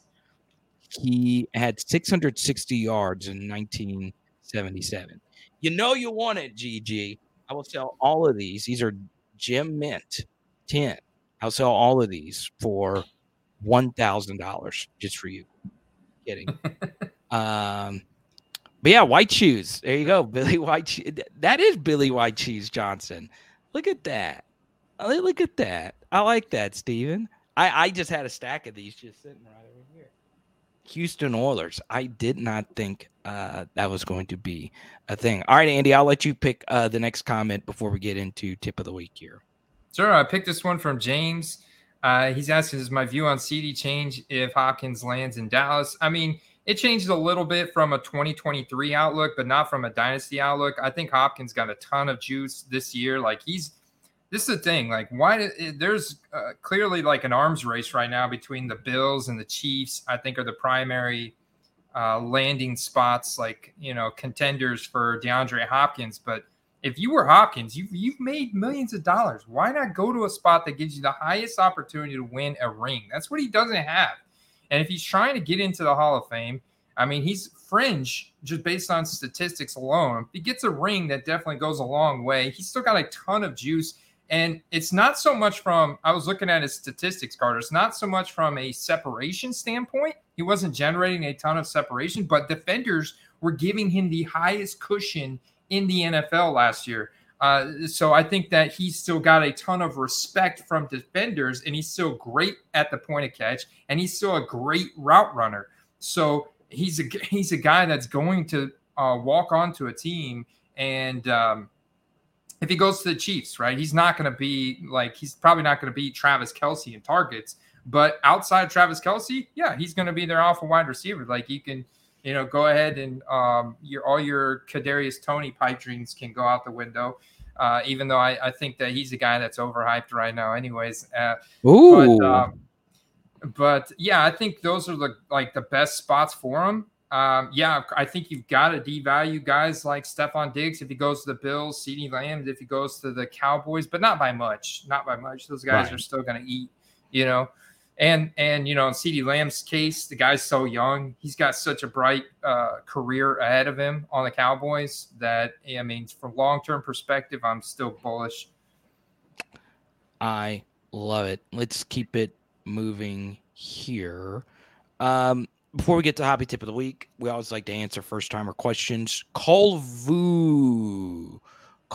He had six hundred sixty yards in nineteen seventy-seven. You know you want it, G G. I will sell all of these. These are Gem Mint ten. I'll sell all of these for one thousand dollars just for you. Kidding. um, but yeah, White Shoes. There you go. Billy White Shoes. That is Billy White Shoes Johnson. Look at that. Look at that. I like that, Steven. I, I just had a stack of these just sitting right over here. Houston Oilers. I did not think uh, that was going to be a thing. All right, Andy, I'll let you pick uh, the next comment before we get into tip of the week here. Sure. I picked this one from James. Uh, he's asking, does my view on C D change if Hopkins lands in Dallas? I mean, it changed a little bit from a twenty twenty-three outlook, but not from a dynasty outlook. I think Hopkins got a ton of juice this year. Like he's, this is the thing. Like why there's uh, clearly like an arms race right now between the Bills and the Chiefs. I think are the primary uh, landing spots, like, you know, contenders for DeAndre Hopkins. But if you were Hopkins, you've, you've made millions of dollars. Why not go to a spot that gives you the highest opportunity to win a ring? That's what he doesn't have. And if he's trying to get into the Hall of Fame, I mean, he's fringe just based on statistics alone. If he gets a ring, that definitely goes a long way. He's still got a ton of juice. And it's not so much from, I was looking at his statistics, Carter. It's not so much from a separation standpoint. He wasn't generating a ton of separation, but defenders were giving him the highest cushion in the N F L last year. Uh, so I think that he's still got a ton of respect from defenders, and he's still great at the point of catch, and he's still a great route runner. So he's a, he's a guy that's going to uh, walk onto a team. And um, if he goes to the Chiefs, right, he's not going to be like, he's probably not going to beat Travis Kelce in targets, but outside Travis Kelce, yeah, he's going to be their alpha wide receiver. Like you can, you know, go ahead and um, your all your Kadarius Toney pipe dreams can go out the window. Uh, even though I, I think that he's a guy that's overhyped right now, anyways. Uh, Ooh. But, um, but yeah, I think those are the like the best spots for him. Um, yeah, I think you've got to devalue guys like Stephon Diggs if he goes to the Bills, CeeDee Lamb if he goes to the Cowboys, but not by much. Not by much. Those guys right. are still going to eat, you know. And, and you know, in CeeDee Lamb's case, the guy's so young. He's got such a bright uh, career ahead of him on the Cowboys that, I mean, from long-term perspective, I'm still bullish. I love it. Let's keep it moving here. Um, before we get to Hobby Tip of the Week, we always like to answer first-timer questions. Colvu.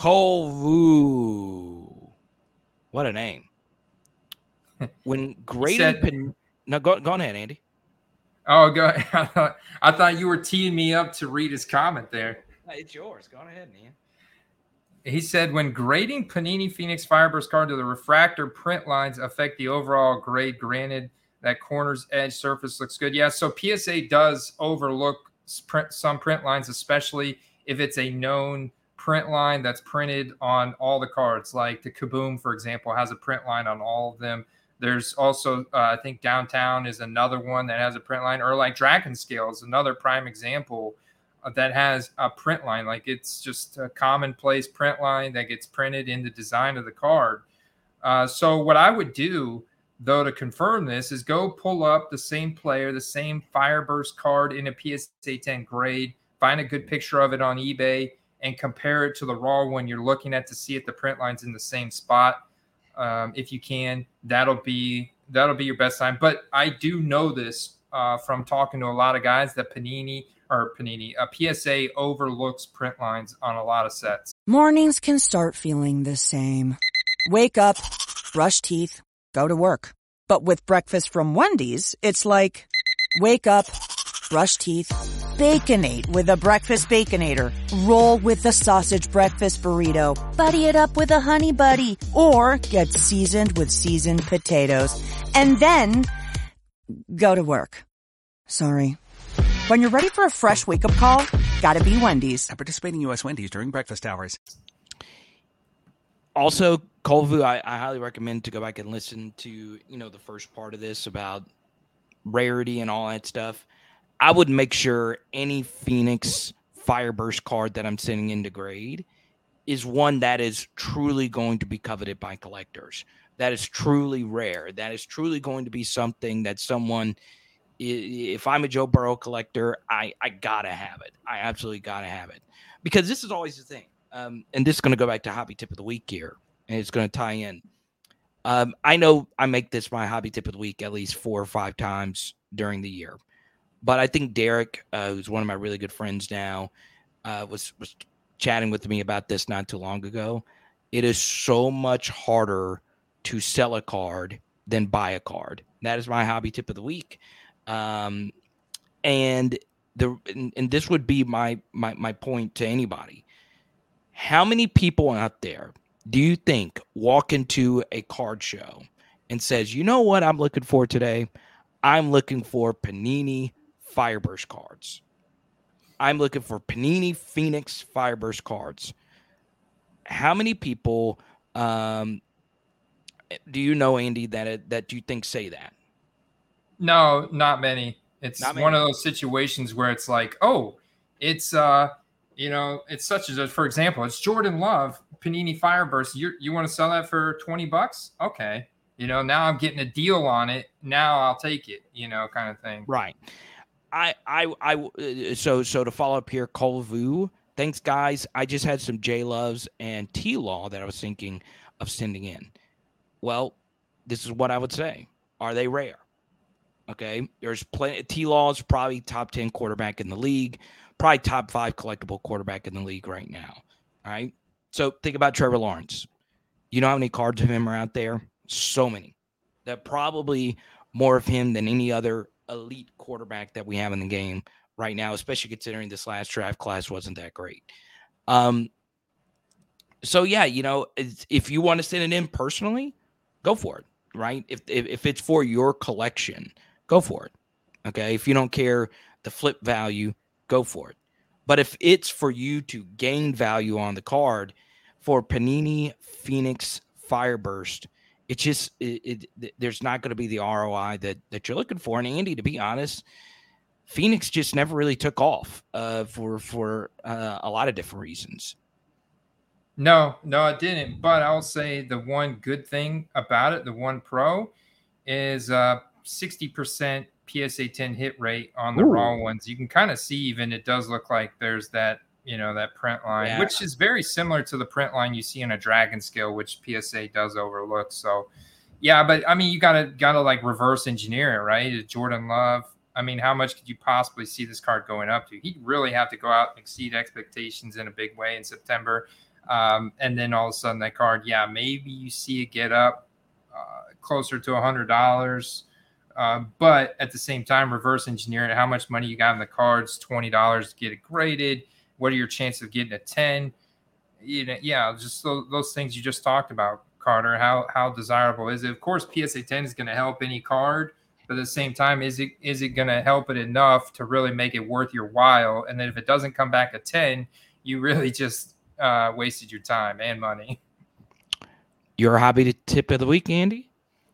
Colvu. What a name. When grading, said, pen, no, go, go ahead, Andy. Oh, go ahead. I thought, I thought you were teeing me up to read his comment there. It's yours. Go ahead, man. He said, when grading Panini Phoenix Fireburst card, do the refractor print lines affect the overall grade? Granted, that corner's edge surface looks good. Yeah, so P S A does overlook print, some print lines, especially if it's a known print line that's printed on all the cards. Like the Kaboom, for example, has a print line on all of them. There's also, uh, I think Downtown is another one that has a print line, or like Dragon Scale is another prime example that has a print line. Like it's just a commonplace print line that gets printed in the design of the card. Uh, so what I would do, though, to confirm this is go pull up the same player, the same Fireburst card in a P S A ten grade, find a good picture of it on eBay, and compare it to the raw one you're looking at to see if the print line's in the same spot. Um, if you can, that'll be that'll be your best time. But I do know this uh, from talking to a lot of guys that Panini or Panini, uh, P S A overlooks print lines on a lot of sets. Mornings can start feeling the same. Wake up, brush teeth, go to work. But with breakfast from Wendy's, it's like wake up, brush teeth, Baconate with a breakfast Baconator. Roll with the sausage breakfast burrito. Buddy it up with a honey buddy. Or get seasoned with seasoned potatoes. And then go to work. Sorry. When you're ready for a fresh wake-up call, gotta be Wendy's. At participating U S Wendy's during breakfast hours. Also, Colvu, I, I highly recommend to go back and listen to, you know, the first part of this about rarity and all that stuff. I would make sure any Phoenix Fireburst card that I'm sending into grade is one that is truly going to be coveted by collectors. That is truly rare. That is truly going to be something that someone, if I'm a Joe Burrow collector, I, I gotta have it. I absolutely gotta have it. Because this is always the thing. Um, and this is going to go back to Hobby Tip of the Week here. And it's going to tie in. Um, I know I make this my Hobby Tip of the Week at least four or five times during the year. But I think Derek, uh, who's one of my really good friends now, uh, was, was chatting with me about this not too long ago. It is so much harder to sell a card than buy a card. That is my Hobby Tip of the Week. Um, And the and, and this would be my, my my point to anybody. How many people out there do you think walk into a card show and says, you know what I'm looking for today? I'm looking for Panini Fireburst cards. I'm looking for Panini Phoenix Fireburst cards. How many people um, do you know, Andy, that that you think say that? No, not many. It's Not one many. of those situations where it's like, oh, it's uh, you know, it's such as, for example, it's Jordan Love Panini Fireburst. You you want to sell that for twenty bucks? Okay, you know, now I'm getting a deal on it. Now I'll take it. You know, kind of thing. Right. I I I so so to follow up here, Cole Vu. Thanks, guys. I just had some J Loves and T Law that I was thinking of sending in. Well, this is what I would say. Are they rare? Okay. There's plenty. T Law is probably top ten quarterback in the league, probably top five collectible quarterback in the league right now. All right. So think about Trevor Lawrence. You know how many cards of him are out there? So many. That probably more of him than any other elite quarterback that we have in the game right now, especially considering this last draft class wasn't that great. Um, so yeah, you know, if you want to send it in personally, go for it, right? If, if if it's for your collection, go for it. Okay, if you don't care the flip value, go for it. But if it's for you to gain value on the card for Panini Phoenix Fireburst, it's just it, it, there's not going to be the R O I that that you're looking for. And Andy, to be honest, Phoenix just never really took off uh, for for uh, a lot of different reasons. No, no, it didn't. But I'll say the one good thing about it, the one pro, is uh sixty percent P S A ten hit rate on the Ooh. raw ones. You can kind of see even it does look like there's that, you know, that print line, yeah. which is very similar to the print line you see in a Dragon Scale, which P S A does overlook. So, yeah, but I mean, you gotta gotta like reverse engineer it, right? Jordan Love. I mean, how much could you possibly see this card going up to? He'd really have to go out and exceed expectations in a big way in September. Um, and then all of a sudden that card, yeah, maybe you see it get up uh, closer to one hundred dollars. Uh, but at the same time, reverse engineering how much money you got in the cards, twenty dollars to get it graded. What are your chances of getting a ten? You know, yeah, just those, those things you just talked about, Carter. How how desirable is it? Of course, P S A ten is going to help any card, but at the same time, is it is it going to help it enough to really make it worth your while? And then if it doesn't come back a ten, you really just uh, wasted your time and money. Your hobby to tip of the week, Andy?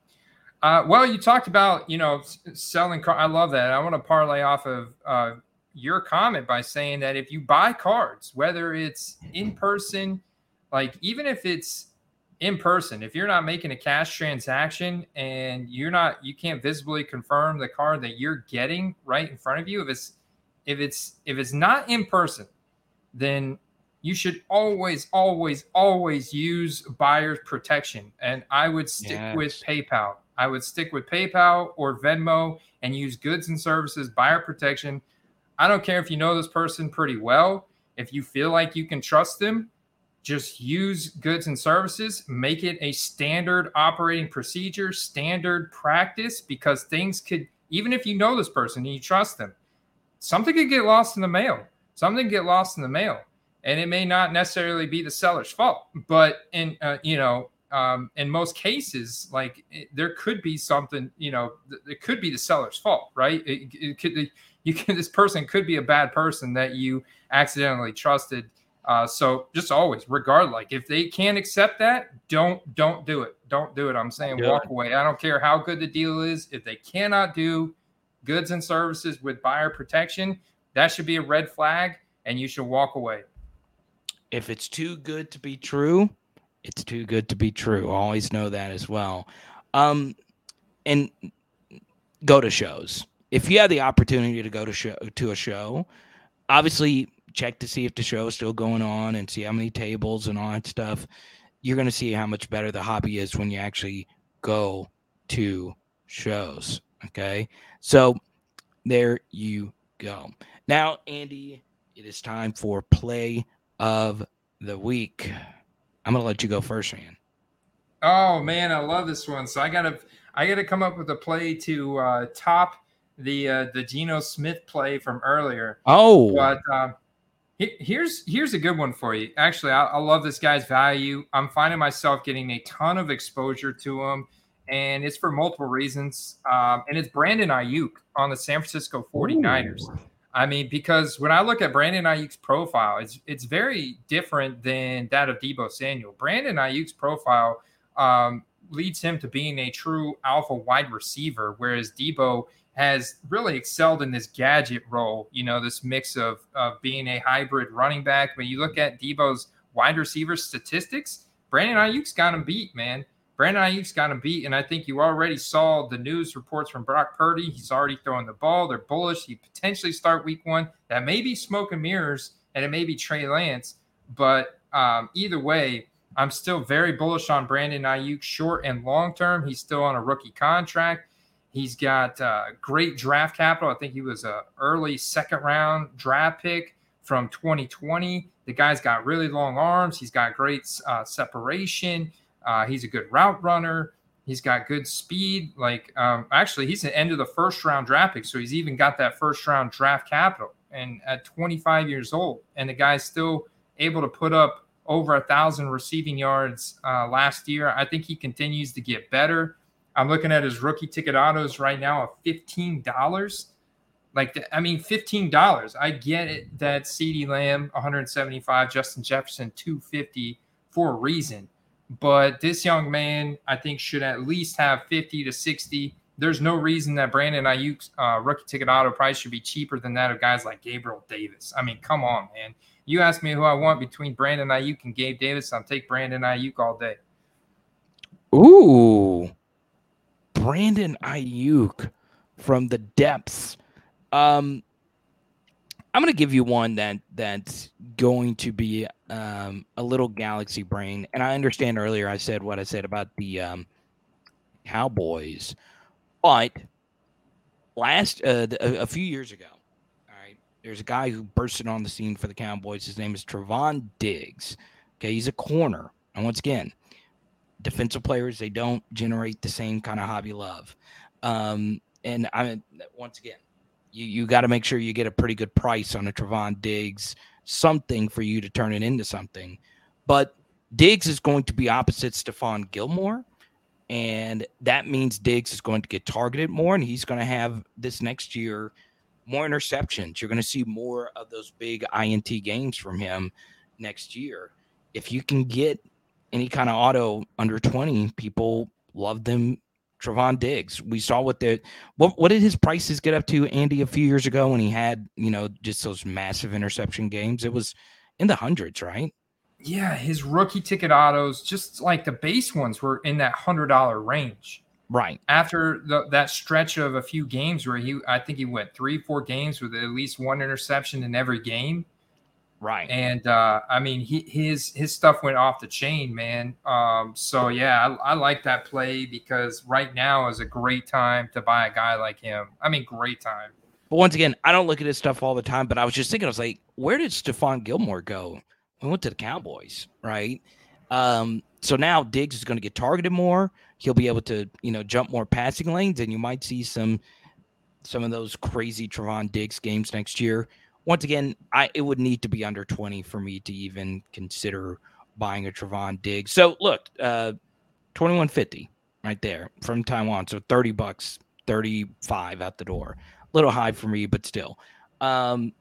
Uh, well, you talked about, you know, selling cards. I love that. I want to parlay off of uh, your comment by saying that if you buy cards, whether it's in person, like even if it's in person, if you're not making a cash transaction and you're not, you can't visibly confirm the card that you're getting right in front of you. If it's, if it's, if it's not in person, then you should always, always, always use buyer's protection. And I would stick yes. with PayPal. I would stick with PayPal or Venmo and use goods and services, buyer protection. I don't care if you know this person pretty well. If you feel like you can trust them, just use goods and services. Make it a standard operating procedure, standard practice, because things could, even if you know this person and you trust them, something could get lost in the mail. Something could get lost in the mail. And it may not necessarily be the seller's fault. But, in uh, you know, Um, in most cases, like it, there could be something, you know, th- it could be the seller's fault, right? It, it could, you can, this person could be a bad person that you accidentally trusted. Uh, so just always, regardless, like if they can't accept that, don't, don't do it. Don't do it. I'm saying Good. walk away. I don't care how good the deal is. If they cannot do goods and services with buyer protection, that should be a red flag and you should walk away. If it's too good to be true, it's too good to be true. Always know that as well. Um, and go to shows. If you have the opportunity to go to show to a show, obviously check to see if the show is still going on and see how many tables and all that stuff. You're going to see how much better the hobby is when you actually go to shows. Okay. So there you go. Now, Andy, it is time for play of the week. I'm gonna let you go first, man. Oh man, I love this one. So I gotta, I gotta come up with a play to uh, top the uh, the Geno Smith play from earlier. Oh, but um, he, here's here's a good one for you. Actually, I, I love this guy's value. I'm finding myself getting a ton of exposure to him, and it's for multiple reasons. Um, and it's Brandon Ayuk on the San Francisco forty-niners. Ooh. I mean, because when I look at Brandon Ayuk's profile, it's it's very different than that of Deebo Samuel. Brandon Ayuk's profile um, leads him to being a true alpha wide receiver, whereas Deebo has really excelled in this gadget role, you know, this mix of, of being a hybrid running back. When you look at Deebo's wide receiver statistics, Brandon Ayuk's got him beat, man. Brandon Ayuk's got him beat, and I think you already saw the news reports from Brock Purdy. He's already throwing the ball. They're bullish. He potentially start week one. That may be smoke and mirrors, and it may be Trey Lance. But um, either way, I'm still very bullish on Brandon Ayuk short and long term. He's still on a rookie contract. He's got uh, great draft capital. I think he was an early second round draft pick from twenty twenty. The guy's got really long arms. He's got great uh, separation. Uh, he's a good route runner. He's got good speed. Like, um, actually, he's the end of the first round draft pick, so he's even got that first round draft capital. And at twenty-five years old, and the guy's still able to put up over a thousand receiving yards uh, last year. I think he continues to get better. I'm looking at his rookie ticket autos right now of fifteen dollars. Like, the, I mean, fifteen dollars. I get it that CeeDee Lamb, one hundred seventy-five, Justin Jefferson, two hundred fifty for a reason. But this young man, I think, should at least have fifty to sixty. There's no reason that Brandon Ayuk's uh, rookie ticket auto price should be cheaper than that of guys like Gabriel Davis. I mean, come on, man. You ask me who I want between Brandon Ayuk and Gabe Davis, I'll take Brandon Ayuk all day. Ooh. Brandon Ayuk from the depths. Um, I'm going to give you one that that's going to be um, a little galaxy brain. And I understand earlier I said what I said about the um, Cowboys. But last uh, a, a few years ago, all right, there's a guy who bursted on the scene for the Cowboys. His name is Trevon Diggs. Okay, he's a corner. And once again, defensive players, they don't generate the same kind of hobby love. Um, and I once again, you, you got to make sure you get a pretty good price on a Trevon Diggs, something for you to turn it into something. But Diggs is going to be opposite Stephon Gilmore, and that means Diggs is going to get targeted more, and he's going to have this next year more interceptions. You're going to see more of those big I N T games from him next year. If you can get any kind of auto under twenty, people love them. Trevon Diggs. We saw what the what what did his prices get up to, Andy, a few years ago when he had, you know, just those massive interception games? It was in the hundreds, right? Yeah, his rookie ticket autos, just like the base ones, were in that hundred dollar range. Right. After the, that stretch of a few games where he, I think he went three, four games with at least one interception in every game. Right. And, uh, I mean, he, his his stuff went off the chain, man. Um, so, yeah, I, I like that play because right now is a great time to buy a guy like him. I mean, great time. But once again, I don't look at his stuff all the time, but I was just thinking, I was like, where did Stephon Gilmore go? We went to the Cowboys, right? Um, so now Diggs is going to get targeted more. He'll be able to, you know, jump more passing lanes, and you might see some some of those crazy Trevon Diggs games next year. Once again, I it would need to be under twenty for me to even consider buying a Trevon Diggs. So look, uh, twenty-one fifty right there from Taiwan. So thirty bucks, thirty-five out the door. A little high for me, but still. Um,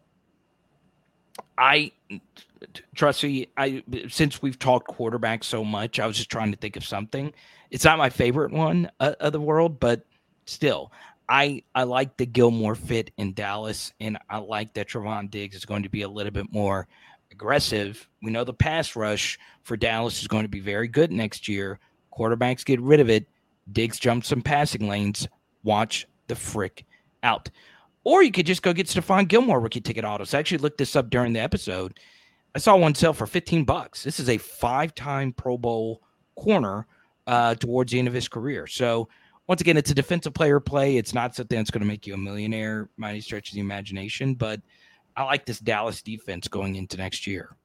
I trust me. I since we've talked quarterback so much, I was just trying to think of something. It's not my favorite one uh, of the world, but still. I, I like the Gilmore fit in Dallas, and I like that Trevon Diggs is going to be a little bit more aggressive. We know the pass rush for Dallas is going to be very good next year. Quarterbacks get rid of it. Diggs jumps some passing lanes. Watch the frick out. Or you could just go get Stephon Gilmore rookie ticket autos. I actually looked this up during the episode. I saw one sell for fifteen bucks. This is a five-time Pro Bowl corner uh, towards the end of his career. So, once again, it's a defensive player play. It's not something that's going to make you a millionaire by any stretch of the imagination, but I like this Dallas defense going into next year.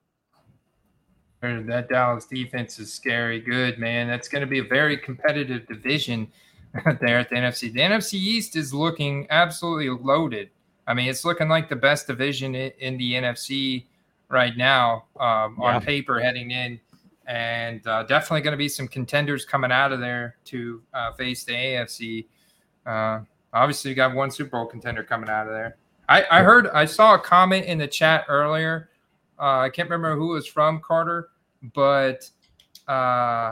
That Dallas defense is scary good, man. That's going to be a very competitive division. there at the N F C. The N F C East is looking absolutely loaded. I mean, it's looking like the best division in the N F C right now um, yeah. on paper heading in. And uh, definitely going to be some contenders coming out of there to uh, face the A F C. Uh, obviously, you got one Super Bowl contender coming out of there. I, I heard, I saw a comment in the chat earlier. Uh, I can't remember who it was from, Carter, but uh,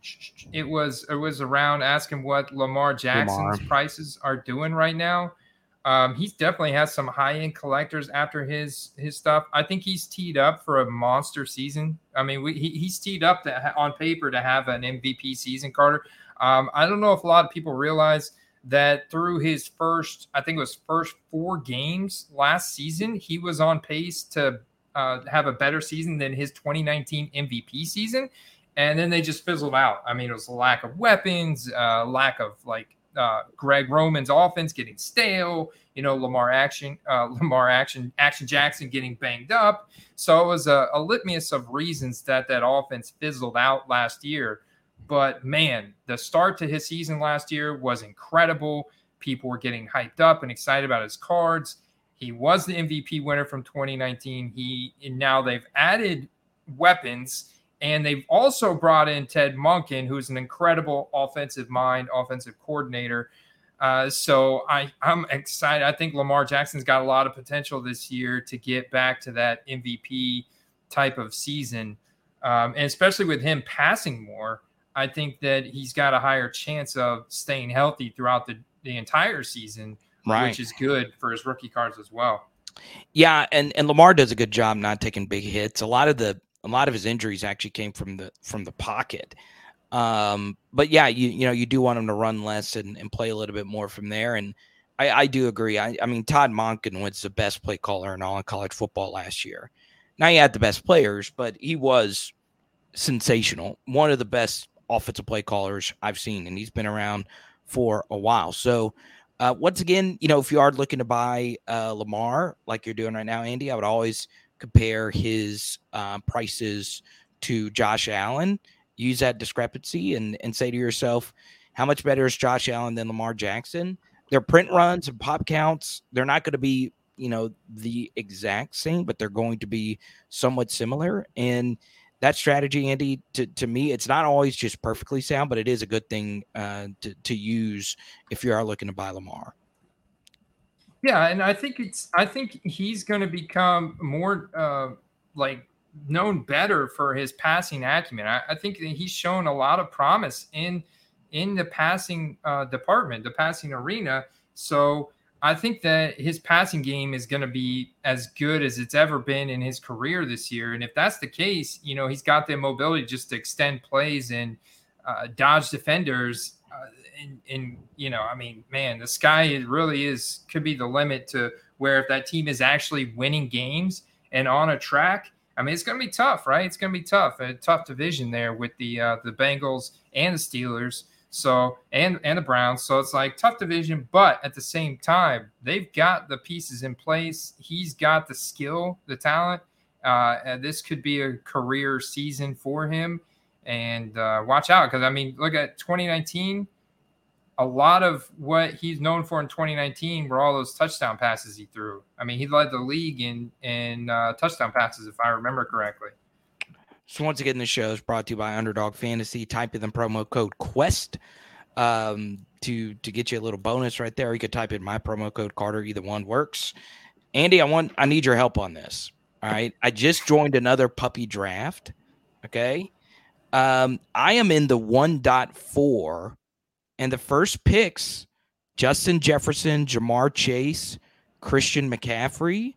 it was it was around asking what Lamar Jackson's Lamar. prices are doing right now. Um, he definitely has some high-end collectors after his his stuff. I think he's teed up for a monster season. I mean, we, he, he's teed up to ha- on paper to have an M V P season, Carter. Um, I don't know if a lot of people realize that through his first, I think it was first four games last season, he was on pace to uh, have a better season than his twenty nineteen M V P season. And then they just fizzled out. I mean, it was a lack of weapons, uh, lack of like, Uh, Greg Roman's offense getting stale, you know, Lamar action, uh, Lamar action, action Jackson getting banged up. So it was a, a litmus of reasons that that offense fizzled out last year. But man, the start to his season last year was incredible. People were getting hyped up and excited about his cards. He was the M V P winner from twenty nineteen. He and now they've added weapons. And they've also brought in Ted Monken, who's an incredible offensive mind, offensive coordinator. Uh, so I, I'm excited. I think Lamar Jackson's got a lot of potential this year to get back to that M V P type of season. Um, and especially with him passing more, I think that he's got a higher chance of staying healthy throughout the, the entire season, right, which is good for his rookie cards as well. Yeah, and, and Lamar does a good job not taking big hits. A lot of the A lot of his injuries actually came from the from the pocket. Um, but yeah, you you know, you do want him to run less and, and play a little bit more from there. And I, I do agree. I, I mean, Todd Monken was the best play caller in all of college football last year. Now he had the best players, but he was sensational. One of the best offensive play callers I've seen, and he's been around for a while. So uh, once again, you know, if you are looking to buy uh, Lamar like you're doing right now, Andy, I would always compare his uh, prices to Josh Allen, use that discrepancy and, and say to yourself, how much better is Josh Allen than Lamar Jackson? Their print runs and pop counts, they're not going to be, you know, the exact same, but they're going to be somewhat similar. And that strategy, Andy, to, to me, it's not always just perfectly sound, but it is a good thing uh, to, to use if you are looking to buy Lamar. Yeah, and I think it's. I think he's going to become more uh, like known better for his passing acumen. I, I think that he's shown a lot of promise in in the passing uh, department, the passing arena. So I think that his passing game is going to be as good as it's ever been in his career this year. And if that's the case, you know, he's got the mobility just to extend plays and uh, dodge defenders. Uh, and, and, you know, I mean, man, the sky is really is could be the limit to where if that team is actually winning games and on a track, I mean, it's going to be tough, right? It's going to be tough, a tough division there with the uh, the Bengals and the Steelers. So, and, and the Browns. So it's like tough division, but at the same time, they've got the pieces in place. He's got the skill, the talent. Uh, and this could be a career season for him. And uh, watch out, because, I mean, look at twenty nineteen. A lot of what he's known for in twenty nineteen were all those touchdown passes he threw. I mean, he led the league in, in uh, touchdown passes, if I remember correctly. So once again, this show is brought to you by Underdog Fantasy. Type in the promo code QUEST um, to, to get you a little bonus right there. You could type in my promo code Carter. Either one works. Andy, I want I need your help on this. All right. I just joined another puppy draft. Okay. Um, I am in the one point four, and the first picks, Justin Jefferson, Jamar Chase, Christian McCaffrey.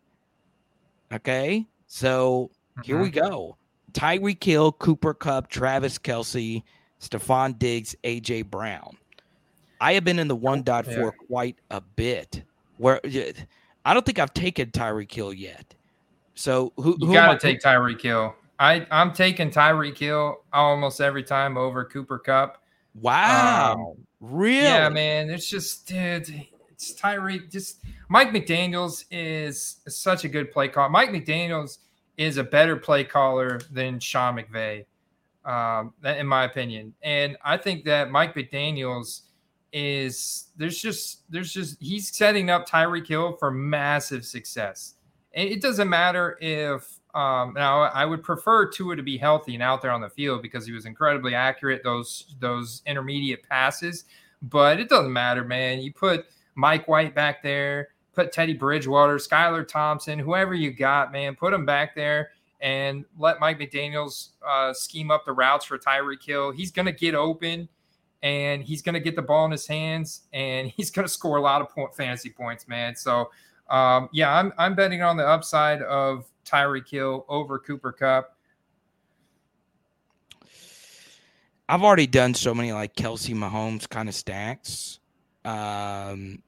Okay. So mm-hmm. Here we go. Tyreek Hill, Cooper Kupp, Travis Kelce, Stephon Diggs, A J Brown. I have been in the one point four yeah. quite a bit. Where I don't think I've taken Tyreek Hill yet. So who you got to take Tyreek Hill? I I'm taking Tyreek Hill almost every time over Cooper Kupp. Wow, um, really? Yeah, man. It's just dude, it's Tyreek. Just Mike McDaniels is such a good play caller. Mike McDaniels is a better play caller than Sean McVay, um, in my opinion. And I think that Mike McDaniels is there's just there's just he's setting up Tyreek Hill for massive success. And it doesn't matter if um, now I would prefer Tua to be healthy and out there on the field because he was incredibly accurate those those intermediate passes. But it doesn't matter, man. You put Mike White back there, put Teddy Bridgewater, Skylar Thompson, whoever you got, man, put them back there and let Mike McDaniels uh, scheme up the routes for Tyreek Hill. He's going to get open, and he's going to get the ball in his hands, and he's going to score a lot of point, fantasy points, man. So, um, yeah, I'm I'm betting on the upside of Tyreek Hill over Cooper Kupp. I've already done so many like Kelsey Mahomes kind of stacks. Um,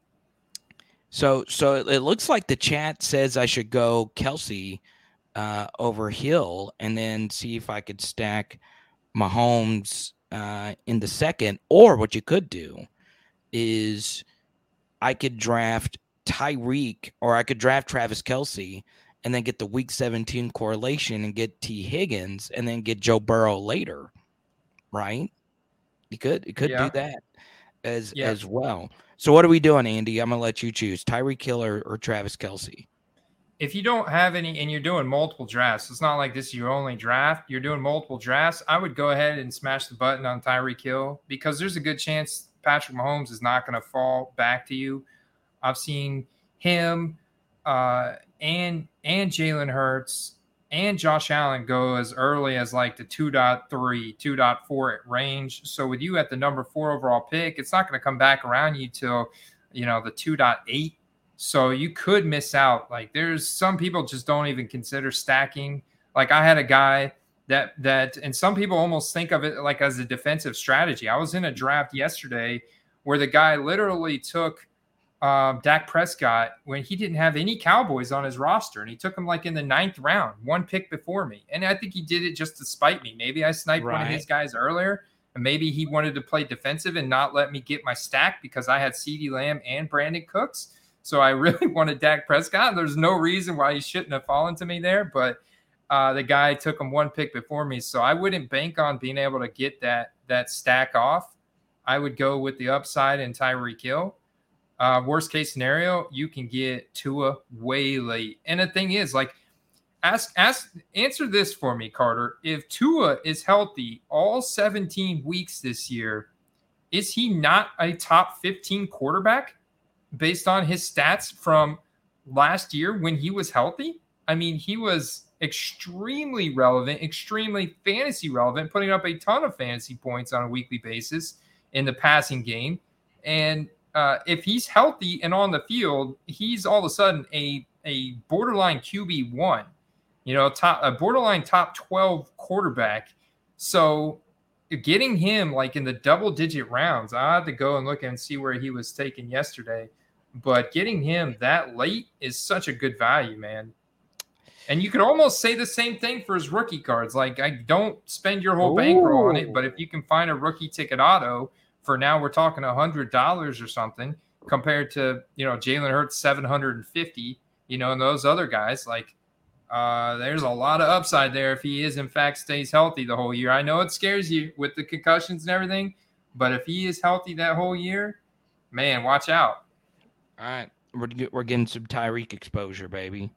so so it, it looks like the chat says I should go Kelsey uh, over Hill and then see if I could stack Mahomes uh, in the second. Or what you could do is I could draft Tyreek or I could draft Travis Kelsey and then get the week seventeen correlation and get T Higgins and then get Joe Burrow later. Right? You could you could Yeah. do that as Yeah. as well. So what are we doing, Andy? I'm gonna let you choose Tyreek Hill or, or Travis Kelsey. If you don't have any and you're doing multiple drafts, it's not like this is your only draft. You're doing multiple drafts. I would go ahead and smash the button on Tyreek Hill because there's a good chance Patrick Mahomes is not going to fall back to you. I've seen him uh, and and Jalen Hurts and Josh Allen go as early as like the two point three, two point four range. So with you at the number four overall pick, it's not going to come back around you till, you know, the two point eight. So you could miss out. Like there's some people just don't even consider stacking. Like I had a guy that, that, and some people almost think of it like as a defensive strategy. I was in a draft yesterday where the guy literally took Um, Dak Prescott when he didn't have any Cowboys on his roster, and he took him like in the ninth round, one pick before me. And I think he did it just to spite me. Maybe I sniped Right. one of his guys earlier, and maybe he wanted to play defensive and not let me get my stack because I had CeeDee Lamb and Brandon Cooks. So I really wanted Dak Prescott. There's no reason why he shouldn't have fallen to me there, but uh, the guy took him one pick before me. So I wouldn't bank on being able to get that that stack off. I would go with the upside in Tyreek Hill. Uh, worst case scenario, you can get Tua way late. And the thing is, like, ask, ask, answer this for me, Carter. If Tua is healthy all seventeen weeks this year, is he not a top fifteen quarterback based on his stats from last year when he was healthy? I mean, he was extremely relevant, extremely fantasy relevant, putting up a ton of fantasy points on a weekly basis in the passing game. And Uh, if he's healthy and on the field, he's all of a sudden a a borderline Q B one, you know, top a borderline top twelve quarterback. So getting him like in the double digit rounds, I had to go and look and see where he was taken yesterday. But getting him that late is such a good value, man. And you could almost say the same thing for his rookie cards. Like, I don't spend your whole bankroll on it, but if you can find a rookie ticket auto. For now, we're talking one hundred dollars or something compared to, you know, Jalen Hurts seven hundred fifty, you know, and those other guys. Like, uh, there's a lot of upside there if he is, in fact, stays healthy the whole year. I know it scares you with the concussions and everything, but if he is healthy that whole year, man, watch out. All right. We're, we're getting some Tyreek exposure, baby.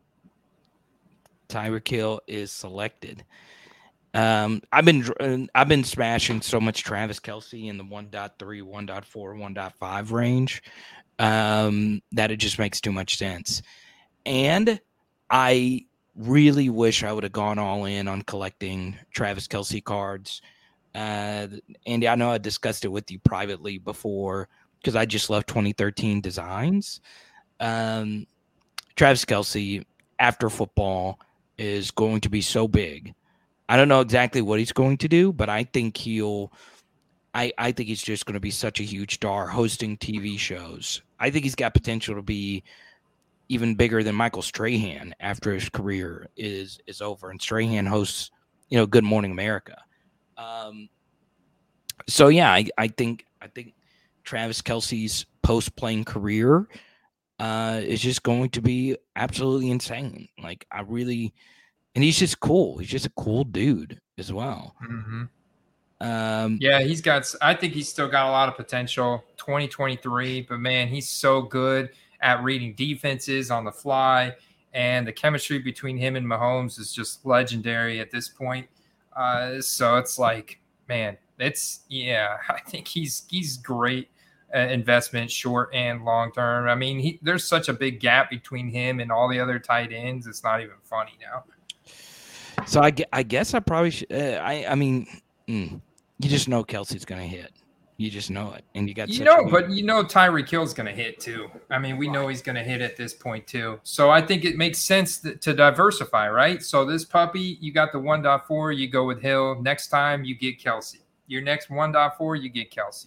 Tyreek Hill is selected. Um, I've been I've been smashing so much Travis Kelsey in the one point three, one point four, one point five range um, that it just makes too much sense. And I really wish I would have gone all in on collecting Travis Kelsey cards. Uh, Andy, I know I discussed it with you privately before because I just love twenty thirteen designs. Um, Travis Kelsey, after football, is going to be so big. I don't know exactly what he's going to do, but I think he'll I, I think he's just going to be such a huge star hosting T V shows. I think he's got potential to be even bigger than Michael Strahan after his career is is over. And Strahan hosts, you know, Good Morning America. Um, so yeah, I, I think I think Travis Kelsey's post-playing career uh, is just going to be absolutely insane. Like I really. And he's just cool. He's just a cool dude as well. Mm-hmm. Um, yeah, he's got. I think he's still got a lot of potential. twenty twenty-three, but man, he's so good at reading defenses on the fly, and the chemistry between him and Mahomes is just legendary at this point. Uh, so it's like, man, it's yeah. I think he's he's great uh, investment, short and long term. I mean, he, there's such a big gap between him and all the other tight ends. It's not even funny now. So I, I guess I probably should. Uh, I I mean, mm, you just know Kelsey's going to hit. You just know it, and you got you such know, a but you know Tyreek Hill's going to hit too. I mean, we know he's going to hit at this point too. So I think it makes sense th- to diversify, right? So this puppy, you got the one point four, you go with Hill. Next time you get Kelsey. Your next one point four, you get Kelsey.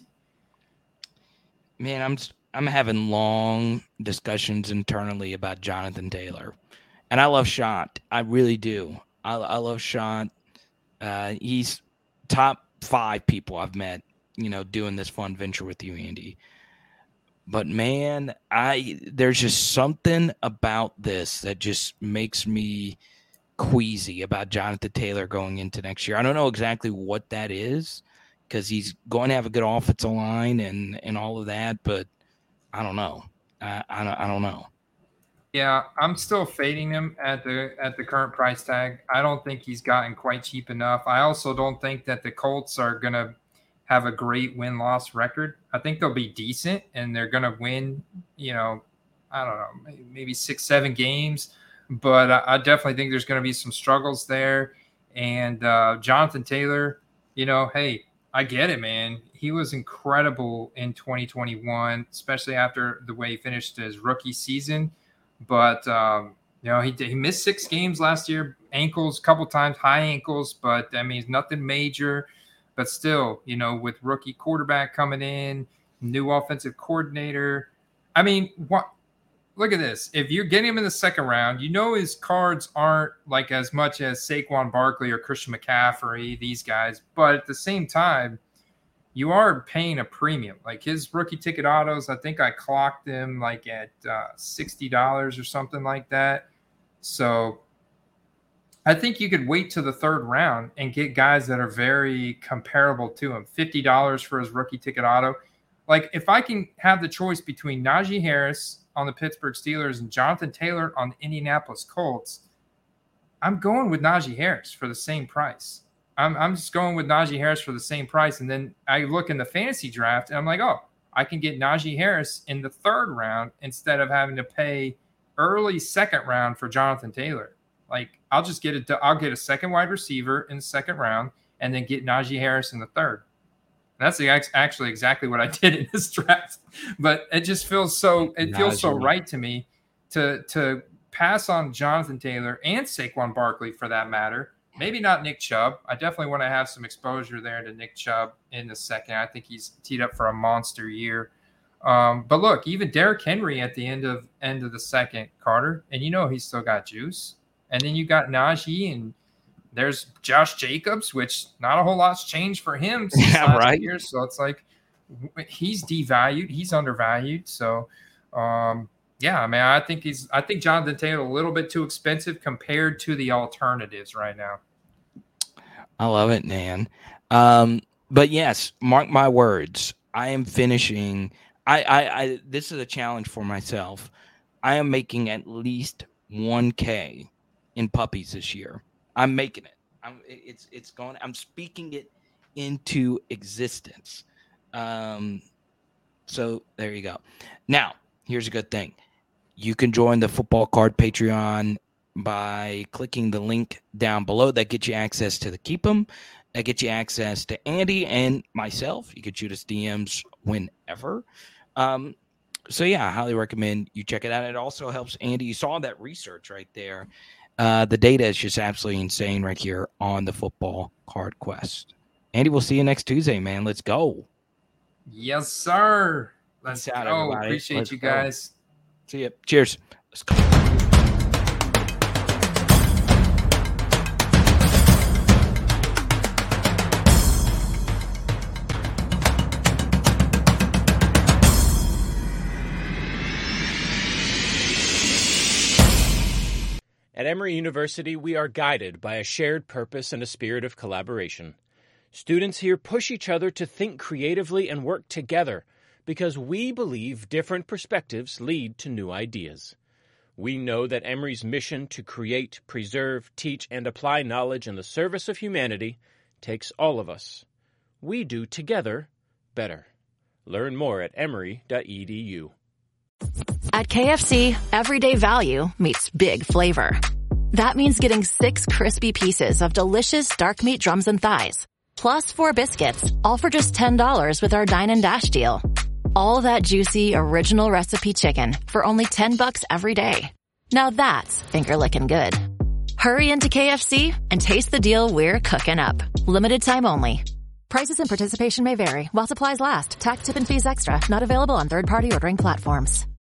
Man, I'm I'm having long discussions internally about Jonathan Taylor, and I love Shant. I really do. I, I love Shant. Uh, he's top five people I've met, you know, doing this fun venture with you, Andy. But man, I there's just something about this that just makes me queasy about Jonathan Taylor going into next year. I don't know exactly what that is, because he's going to have a good offensive line and, and all of that, but I don't know. I, I don't I don't know. Yeah, I'm still fading him at the at the current price tag. I don't think he's gotten quite cheap enough. I also don't think that the Colts are gonna have a great win-loss record. I think they'll be decent and they're gonna win, you know, I don't know, maybe six, seven games. But I, I definitely think there's gonna be some struggles there. And uh, Jonathan Taylor, you know, hey, I get it, man. He was incredible in twenty twenty-one, especially after the way he finished his rookie season. But, um, you know, he he missed six games last year, ankles, a couple times, high ankles. But, I mean, nothing major. But still, you know, with rookie quarterback coming in, new offensive coordinator. I mean, what? Look at this. If you're getting him in the second round, you know his cards aren't like as much as Saquon Barkley or Christian McCaffrey, these guys. But at the same time, you are paying a premium. Like his rookie ticket autos, I think I clocked them like at uh, sixty dollars or something like that. So I think you could wait to the third round and get guys that are very comparable to him. fifty dollars for his rookie ticket auto. Like if I can have the choice between Najee Harris on the Pittsburgh Steelers and Jonathan Taylor on the Indianapolis Colts, I'm going with Najee Harris for the same price. I'm I'm just going with Najee Harris for the same price. And then I look in the fantasy draft and I'm like, oh, I can get Najee Harris in the third round instead of having to pay early second round for Jonathan Taylor. Like I'll just get it. I'll get a second wide receiver in the second round and then get Najee Harris in the third. That's the, actually exactly what I did in this draft. But it just feels so – it Najee. feels so right to me to to pass on Jonathan Taylor and Saquon Barkley for that matter. Maybe not Nick Chubb. I definitely want to have some exposure there to Nick Chubb in the second. I think he's teed up for a monster year. Um, but look, even Derrick Henry at the end of end of the second, Carter, and you know he's still got juice. And then you got Najee, and there's Josh Jacobs, which not a whole lot's changed for him since yeah, last right. year. So it's like he's devalued, he's undervalued. So um, yeah, I mean, I think he's I think Jonathan Taylor a little bit too expensive compared to the alternatives right now. I love it, man. Um, but yes, mark my words. I am finishing. I, I, I this is a challenge for myself. I am making at least one K in puppies this year. I'm making it. I'm it's it's going. I'm speaking it into existence. Um, so there you go. Now, here's a good thing. You can join the Football Card Patreon by clicking the link down below. That gets you access to the Keep 'em. That gets you access to Andy and myself. You can shoot us D Ms whenever. Um, so yeah, I highly recommend you check it out. It also helps Andy. You saw that research right there. Uh, the data is just absolutely insane right here on the Football Card Quest. Andy, we'll see you next Tuesday, man. Let's go. Yes, sir. Let's Peace out, go. everybody. Appreciate Let's you go. guys. See ya. Cheers. Let's go. At Emory University, we are guided by a shared purpose and a spirit of collaboration. Students here push each other to think creatively and work together because we believe different perspectives lead to new ideas. We know that Emory's mission to create, preserve, teach, and apply knowledge in the service of humanity takes all of us. We do together better. Learn more at emory dot e d u. At K F C, everyday value meets big flavor. That means getting six crispy pieces of delicious dark meat drums and thighs, plus four biscuits, all for just ten dollars with our Dine and Dash deal. All that juicy, original recipe chicken for only ten bucks every day. Now that's finger-licking good. Hurry into K F C and taste the deal we're cooking up. Limited time only. Prices and participation may vary while supplies last. Tax, tip, and fees extra. Not available on third-party ordering platforms.